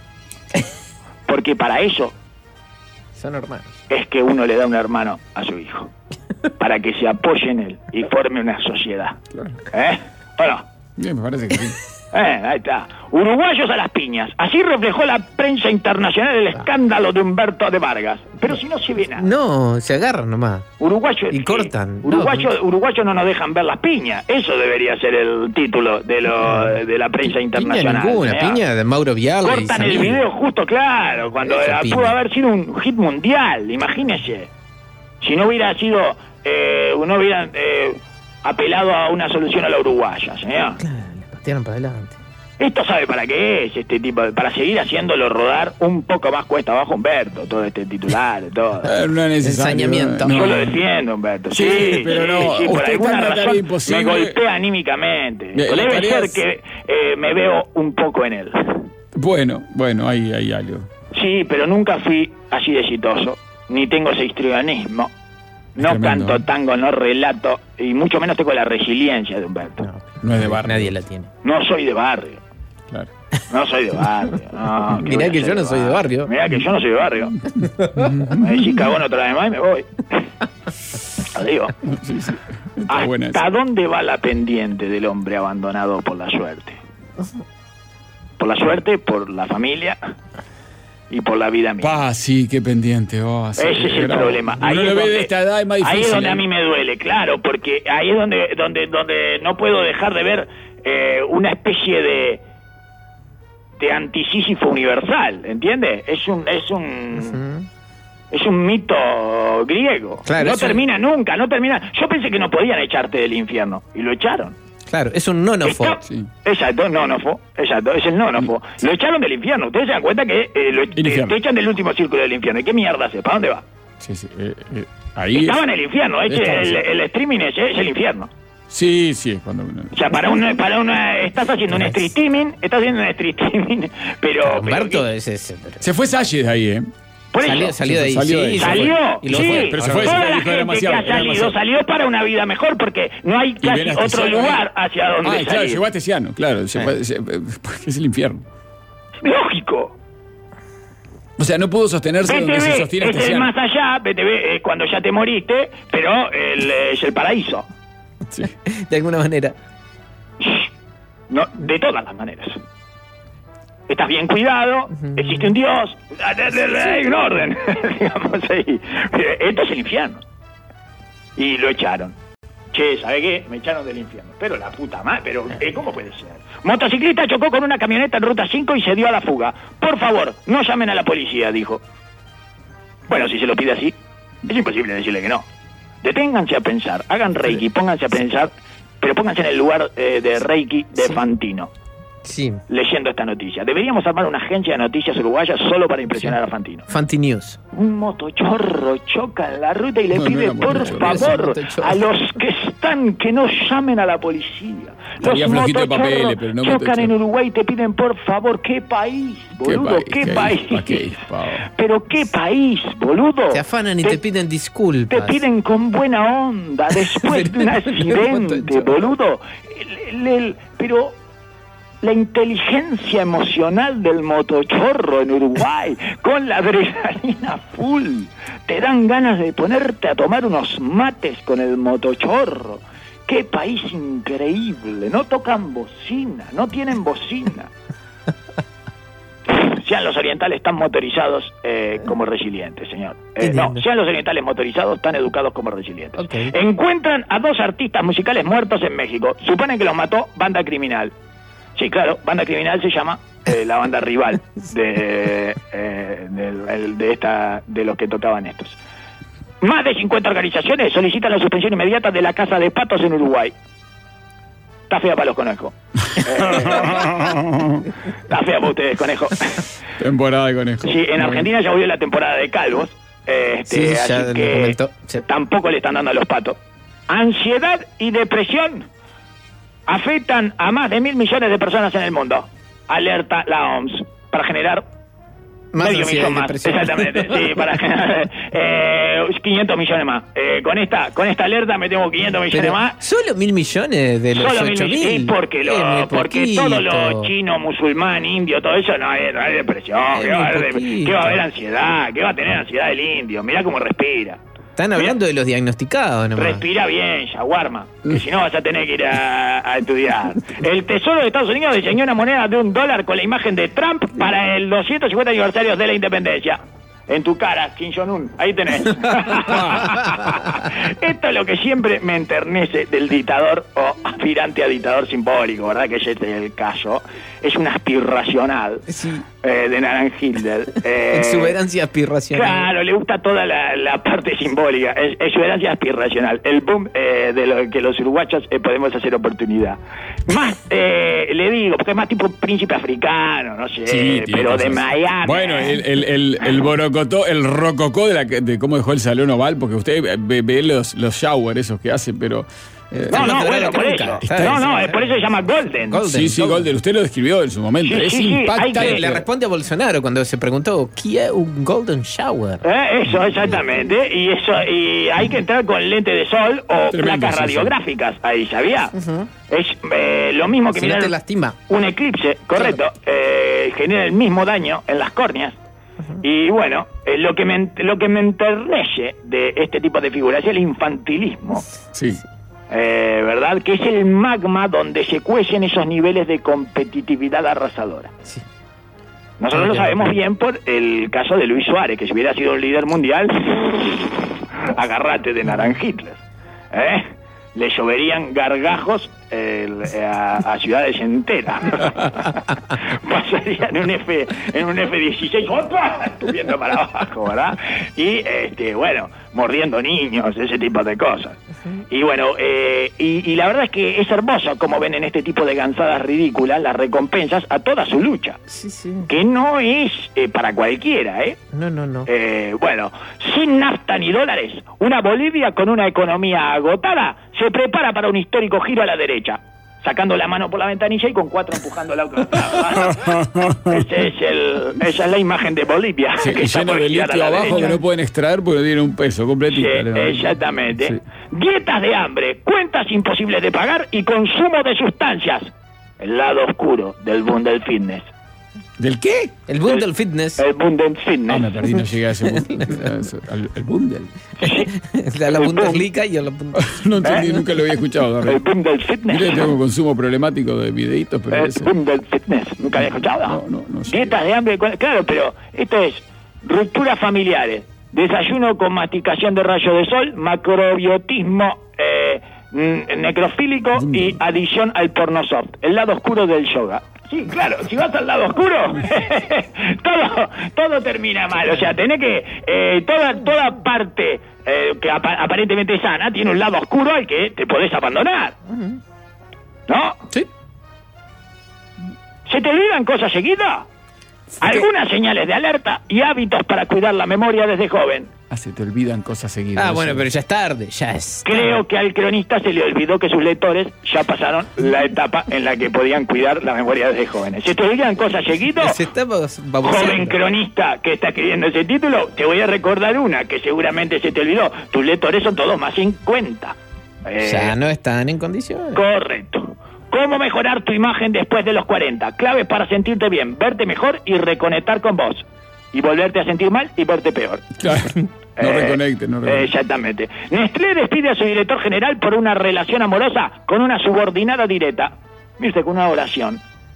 Porque para eso Son hermanos. es que uno le da un hermano a su hijo. Para que se apoye en él y forme una sociedad. ¿Eh? Bueno, Bien, me parece que sí. eh, ahí está. Uruguayos a las piñas. Así reflejó la prensa internacional el escándalo de Humberto de Vargas. Pero si no se ve nada. No, se agarran nomás. Uruguayo, Y cortan. Uruguayo, No. uruguayo no nos dejan ver las piñas. Eso debería ser el título de lo de la prensa Piña internacional. ninguna, señor. piña de Mauro Viale. y Cortan el Samir. video justo, claro, cuando Eso, eh, piña. pudo haber sido un hit mundial, imagínese. Si no hubiera sido, eh, no hubieran eh, apelado a una solución a la uruguaya, señor. Claro, le patearon para adelante. Esto sabe para qué es este tipo, de- para seguir haciéndolo rodar un poco más cuesta abajo Humberto, todo este titular, todo. Eh, No es necesario. Ensañamiento. no. Yo lo defiendo, Humberto. Sí, Sí, pero no, sí, por usted alguna está en la tarea razón imposible. me golpea anímicamente. Bien, la Debe tarea ser es- que eh, me veo un poco en él. Bueno, bueno, ahí hay algo. Sí, pero nunca fui así de exitoso, ni tengo ese histrionismo. No Tremendo, canto ¿eh? tango, no relato, y mucho menos tengo la resiliencia de Humberto. No, No es de barrio. Nadie la tiene. No soy de barrio. Claro. No soy de barrio. No, ¿qué Mirá voy a que ser yo no soy de barrio. Mirá que yo no soy de barrio. Me decís cagón otra vez más y me voy. Lo digo. Sí, sí. Está buena ¿Hasta esa. dónde va la pendiente del hombre abandonado por la suerte? Por la suerte, por la familia y por la vida misma. Pa, sí, qué pendiente. Oh, sí, Ese es el bravo. problema. Uno Ahí lo es ve donde- de esta edad, es más difícil. Ahí es donde ¿eh? a mí me duele, claro, porque ahí es donde donde donde no puedo dejar de ver eh, una especie de de antisísifo universal, ¿entiendes? Es un es un es un mito griego. Claro, no es un- termina nunca, no termina. Yo pensé que no podían echarte del infierno y lo echaron. Claro, es un nónofo. Está- sí. Exacto, nónofo, exacto, es el nónofo. Lo echaron del infierno. Ustedes se dan cuenta que eh, lo, te, infierno. te echan del último círculo del infierno. ¿Y qué mierda hace? ¿Para dónde va? Sí, sí. eh, eh, ahí Estaba es- en el infierno, es que Estaba, el, sí. el streaming es, es el infierno. Sí, sí, es cuando uno- O sea, para una, para una, estás haciendo un street streaming, estás haciendo un street streaming, pero... pero Humberto ¿qué? es ese. pero- Se fue Salles de ahí, ¿eh? Por Salió, eso, salió de ahí. Salió de sí, ahí. se fue. ¿Salió? Y lo sí, fue. pero se fue, se toda fue, la dijo gente demasiado, que ha era salido, demasiado. salió para una vida mejor porque no hay Y ven casi a otro Astesiano ahí. lugar hacia donde Ah, salir. claro, llegó a Tesiano, claro. se Eh. fue- se- porque es el infierno. Lógico. O sea, no pudo sostenerse donde se B T V sostiene es el Tesiano. más allá, B T V es cuando ya te moriste, pero el, es el paraíso. Sí. De alguna manera. No, de todas las maneras. Estás bien cuidado, existe un Dios, hay un orden, digamos ahí. Esto es el infierno. Y lo echaron. Che, ¿sabe qué? Me echaron del infierno. Pero la puta madre, pero eh, ¿cómo puede ser? Motociclista chocó con una camioneta en Ruta cinco y se dio a la fuga. Por favor, no llamen a la policía, dijo. Bueno, si se lo pide así, es imposible decirle que no. Deténganse a pensar, hagan Reiki, pónganse a pensar, pero pónganse en el lugar eh, de Reiki de Sí. Fantino. Sí. leyendo esta noticia. Deberíamos armar una agencia de noticias uruguayas solo para impresionar sí. a Fantino. Fanti News. Un motochorro choca en la ruta y le no, pide, no por favor, a los que están que no llamen a la policía. Estaría Los flojito de motochorros papeles, pero no chocan motochorro. en Uruguay y te piden, por favor, ¿qué país, boludo? ¿Qué, ¿Qué país? país? ¿Qué país? Pero ¿qué país, boludo? Te afanan y te, te piden disculpas. Te piden con buena onda después de un accidente, boludo. El, el, el, pero la inteligencia emocional del motochorro en Uruguay, con la adrenalina full, te dan ganas de ponerte a tomar unos mates con el motochorro. ¡Qué país increíble! No tocan bocina, no tienen bocina. Sean los orientales tan motorizados eh, como resilientes, señor. Eh, no, sean los orientales motorizados tan educados como resilientes. Okay. Encuentran a dos artistas musicales muertos en México. Suponen que los mató banda criminal. Sí, claro, banda criminal se llama eh, la banda rival de, eh, de, de, esta, de los que tocaban estos. Más de cincuenta organizaciones solicitan la suspensión inmediata de la Casa de Patos en Uruguay. Está fea para los conejos. Eh, está fea para ustedes, conejos. Temporada de conejos. Sí, en Argentina ya volvió la temporada de calvos. Este, sí, así que sí. tampoco le están dando a los patos. Ansiedad y depresión afectan a más de mil millones de personas en el mundo. Alerta la O M S para generar más medio millón más. Exactamente, sí, para generar eh, quinientos millones más. Eh, con esta con esta alerta me tengo quinientos millones Pero más. ¿Solo mil millones de los Solo ocho mil? Sí, porque, lo, porque todo lo chino, musulmán, indio, todo eso no hay, no hay depresión. ¿Qué va, haber, ¿Qué va a haber ansiedad? ¿Qué va a tener ansiedad el indio? Mirá cómo respira. Están hablando de los diagnosticados nomás. Respira bien, Yaguarma, que si no vas a tener que ir a, a estudiar. El Tesoro de Estados Unidos diseñó una moneda de un dólar con la imagen de Trump para el doscientos cincuenta aniversario de la independencia. En tu cara, Kim Jong-un, ahí tenés. Esto es lo que siempre me enternece del dictador o aspirante a dictador simbólico, ¿verdad? Que ese es el caso. Es un aspirracional sí. eh, de Naranjilder. Eh, exuberancia aspiracional. Claro, le gusta toda la, la parte simbólica. Es, exuberancia aspiracional. El boom eh, de lo que los uruguayos eh, podemos hacer oportunidad. Más, eh, le digo, porque es más tipo príncipe africano, no sé, sí, pero de Miami. Bueno, el, el, el, el borocotó, el rococó de, la, de cómo dejó el salón oval, porque usted ve, ve los, los shower esos que hace, pero... Eh, no, no, bueno, por eso. No, no, es por eso se llama Golden. Golden sí, sí, Golden. Golden. Usted lo describió en su momento. Sí, es sí, impactante. Que... Le responde a Bolsonaro cuando se preguntó, ¿qué es un Golden Shower? Eh, eso, exactamente. Y eso y hay que entrar con lente de sol o Tremendo, placas sí, radiográficas. Sí. Ahí, ¿sabía? Uh-huh. Es eh, lo mismo que si mirar no te lastima. Un eclipse, correcto. Claro. Eh, genera el mismo daño en las córneas. Uh-huh. Y bueno, eh, lo que me lo que me enternece de este tipo de figuras es el infantilismo. Sí. Eh, ¿verdad? Que es el magma donde se cuecen esos niveles de competitividad arrasadora. Sí. Nosotros lo sabemos bien por el caso de Luis Suárez, que si hubiera sido un líder mundial, agarrate de Naranjitler. ¿Eh? Le lloverían gargajos eh, a, a ciudades enteras. Pasarían en un F, en un F dieciséis, subiendo para abajo, ¿verdad? Y este, bueno, mordiendo niños, ese tipo de cosas. Uh-huh. Y bueno, eh, y, y la verdad es que es hermoso como ven en este tipo de gansadas ridículas las recompensas a toda su lucha. Sí, sí. Que no es eh, para cualquiera, ¿eh? No, no, no. Eh, bueno, sin nafta ni dólares, una Bolivia con una economía agotada se prepara para un histórico giro a la derecha, sacando la mano por la ventanilla y con cuatro empujando el auto. Ese es el, esa es la imagen de Bolivia. Sí, que lleno de litio abajo derecha. Que no pueden extraer porque tiene un peso completito. Sí, exactamente. Sí. Dietas de hambre, cuentas imposibles de pagar y consumo de sustancias. El lado oscuro del boom del fitness. ¿Del qué? El bundle el, fitness. El bundle fitness. Ah, me perdí, no llegué a ese bundle. el, el bundle. La, la Bundesliga y la No entendí, ¿Eh? Nunca lo había escuchado. El bundle fitness. Mira, tengo un consumo problemático de videitos, pero El ese... bundle fitness. ¿Nunca había escuchado? No, no, no sé. Dietas de hambre, claro, pero esto es rupturas familiares, desayuno con masticación de rayo de sol, macrobiotismo eh, necrofílico bundle. Y adición al porno soft. El lado oscuro del yoga. Sí, claro, si vas al lado oscuro, todo todo termina mal. O sea, tenés que... Eh, toda toda parte eh, que ap- aparentemente es sana tiene un lado oscuro al que te podés abandonar. ¿No? Sí. ¿Se te olvidan cosas seguidas? Algunas señales de alerta y hábitos para cuidar la memoria desde joven. Ah, se te olvidan cosas seguidas. Ah, bueno, pero ya es tarde, ya es. Creo que al cronista se le olvidó que sus lectores ya pasaron la etapa en la que podían cuidar la memoria desde jóvenes. ¿Se te olvidan cosas seguidas? Se está baboseando. Joven cronista que está escribiendo ese título, te voy a recordar una que seguramente se te olvidó. Tus lectores son todos más cincuenta. Eh, Ya no están en condiciones. Correcto. ¿Cómo mejorar tu imagen después de los cuarenta? Claves para sentirte bien, verte mejor y reconectar con vos. Y volverte a sentir mal y verte peor. Claro. No Eh, reconecte, no reconecte. Exactamente. Nestlé despide a su director general por una relación amorosa con una subordinada directa. Viste, con una oración.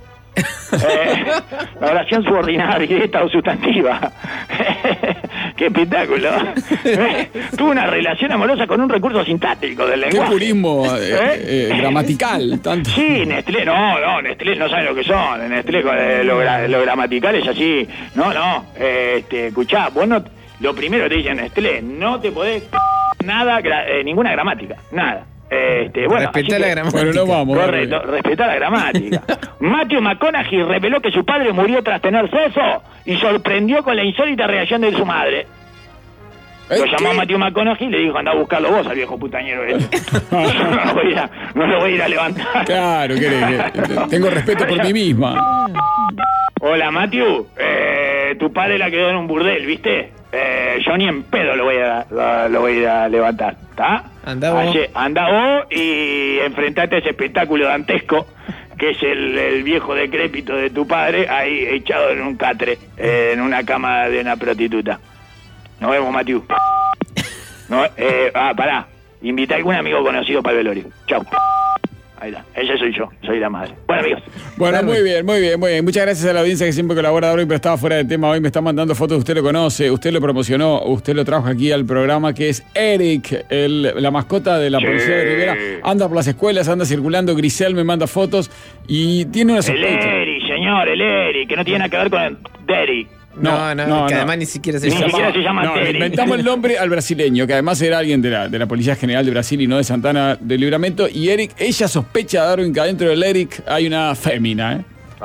Eh, la oración subordinada directa o sustantiva. ¡Qué espectáculo! Eh, tuvo una relación amorosa con un recurso sintáctico del Qué lenguaje. purismo eh, ¿Eh? eh, gramatical. Tanto. Sí, Nestlé, no, no, Nestlé no saben lo que son. Nestlé, con eh, lo, gra- lo gramatical es así. No, no, eh, este, escuchá, vos no, lo primero que te dicen Nestlé, no te podés nada, gra- eh, ninguna gramática, nada. Este, bueno, Respetá así la que- gramática. Bueno, no vamos. Correcto, respetar la gramática. Matthew McConaughey reveló que su padre murió tras tener sexo y sorprendió con la insólita reacción de su madre. ¿Eh, Lo llamó a qué? Matthew McConaughey y le dijo, anda a buscarlo vos al viejo putañero ese. no, lo voy a, no lo voy a ir a levantar. Claro, ¿qué querés? Que- tengo respeto por mí misma. Hola, Matthew. Eh, tu padre la quedó en un burdel, ¿viste? Eh, yo ni en pedo lo voy a, lo, lo voy a ir a levantar, ¿está? Andá vos. Ayer- Andá vos y enfrentate a ese espectáculo dantesco que es el, el viejo decrépito de tu padre ahí echado en un catre, eh, en una cama de una prostituta. Nos vemos, Matthew. No, eh, ah, pará. Invita a algún amigo conocido para el velorio. Chau. Ahí está. Ese soy yo. Soy la madre. Bueno, amigos. Bueno, muy bien, muy bien, muy bien. Muchas gracias a la audiencia que siempre colabora hoy, pero estaba fuera de tema hoy. Me está mandando fotos, usted lo conoce, usted lo promocionó, usted lo trajo aquí al programa, que es Eric, el- la mascota de la Sí. policía de Rivera. Anda por las escuelas, anda circulando. Grisel me manda fotos y tiene una El sospecha. Eri, señor, el Eri, que no tiene nada que ver con el Derry. No, no, no, que no. además ni siquiera se Ni llama. siquiera se llama No, le Terry. inventamos el nombre al brasileño, que además era alguien de la, de la Policía General de Brasil y no de Santana del Libramento. Y Eric, ella sospecha, Darwin, que adentro del Eric hay una fémina, ¿eh?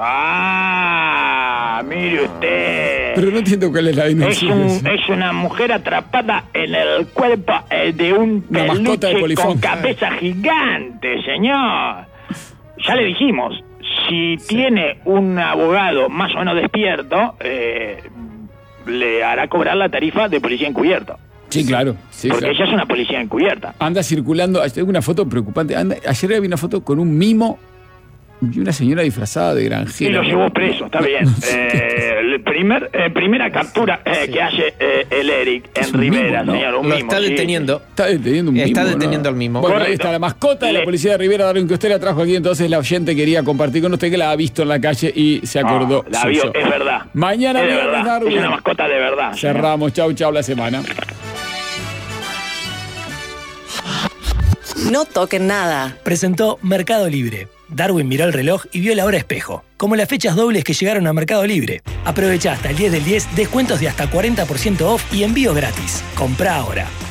Ah, mire usted. Pero no entiendo cuál es la Es, denuncia. un, es una mujer atrapada en el cuerpo eh, de un Una mascota de peluche Polifón. con cabeza gigante, señor. Ya le dijimos, si tiene un abogado más o menos despierto, eh, le hará cobrar la tarifa de policía encubierto. Sí, claro. Sí, Porque claro. ella es una policía encubierta. Anda circulando, tengo una foto preocupante. Anda, ayer vi una foto con un mimo y una señora disfrazada de Y granjera. lo llevó preso, está bien. Eh, el primer, eh, primera captura eh, que hace eh, el Eric en Es un Rivera, mimo, ¿no? señor. Un Lo mimo, está sí. deteniendo. Está deteniendo un mimo. Está ¿no? deteniendo al mimo. Bueno, ahí Correcto. está la mascota de la Le- policía de Rivera, Darwin, que usted la trajo aquí. Entonces la oyente quería compartir con usted que la ha visto en la calle y se acordó. Ah, la suyo. vio, es verdad. Mañana es de viernes, verdad. Darwin. Es una mascota de verdad. señor. Cerramos. Chau, chau la semana. No toquen nada. Presentó Mercado Libre. Darwin miró el reloj y vio la hora espejo, como las fechas dobles que llegaron a Mercado Libre. Aprovecha hasta el diez del diez descuentos de hasta cuarenta por ciento off y envío gratis. Comprá ahora.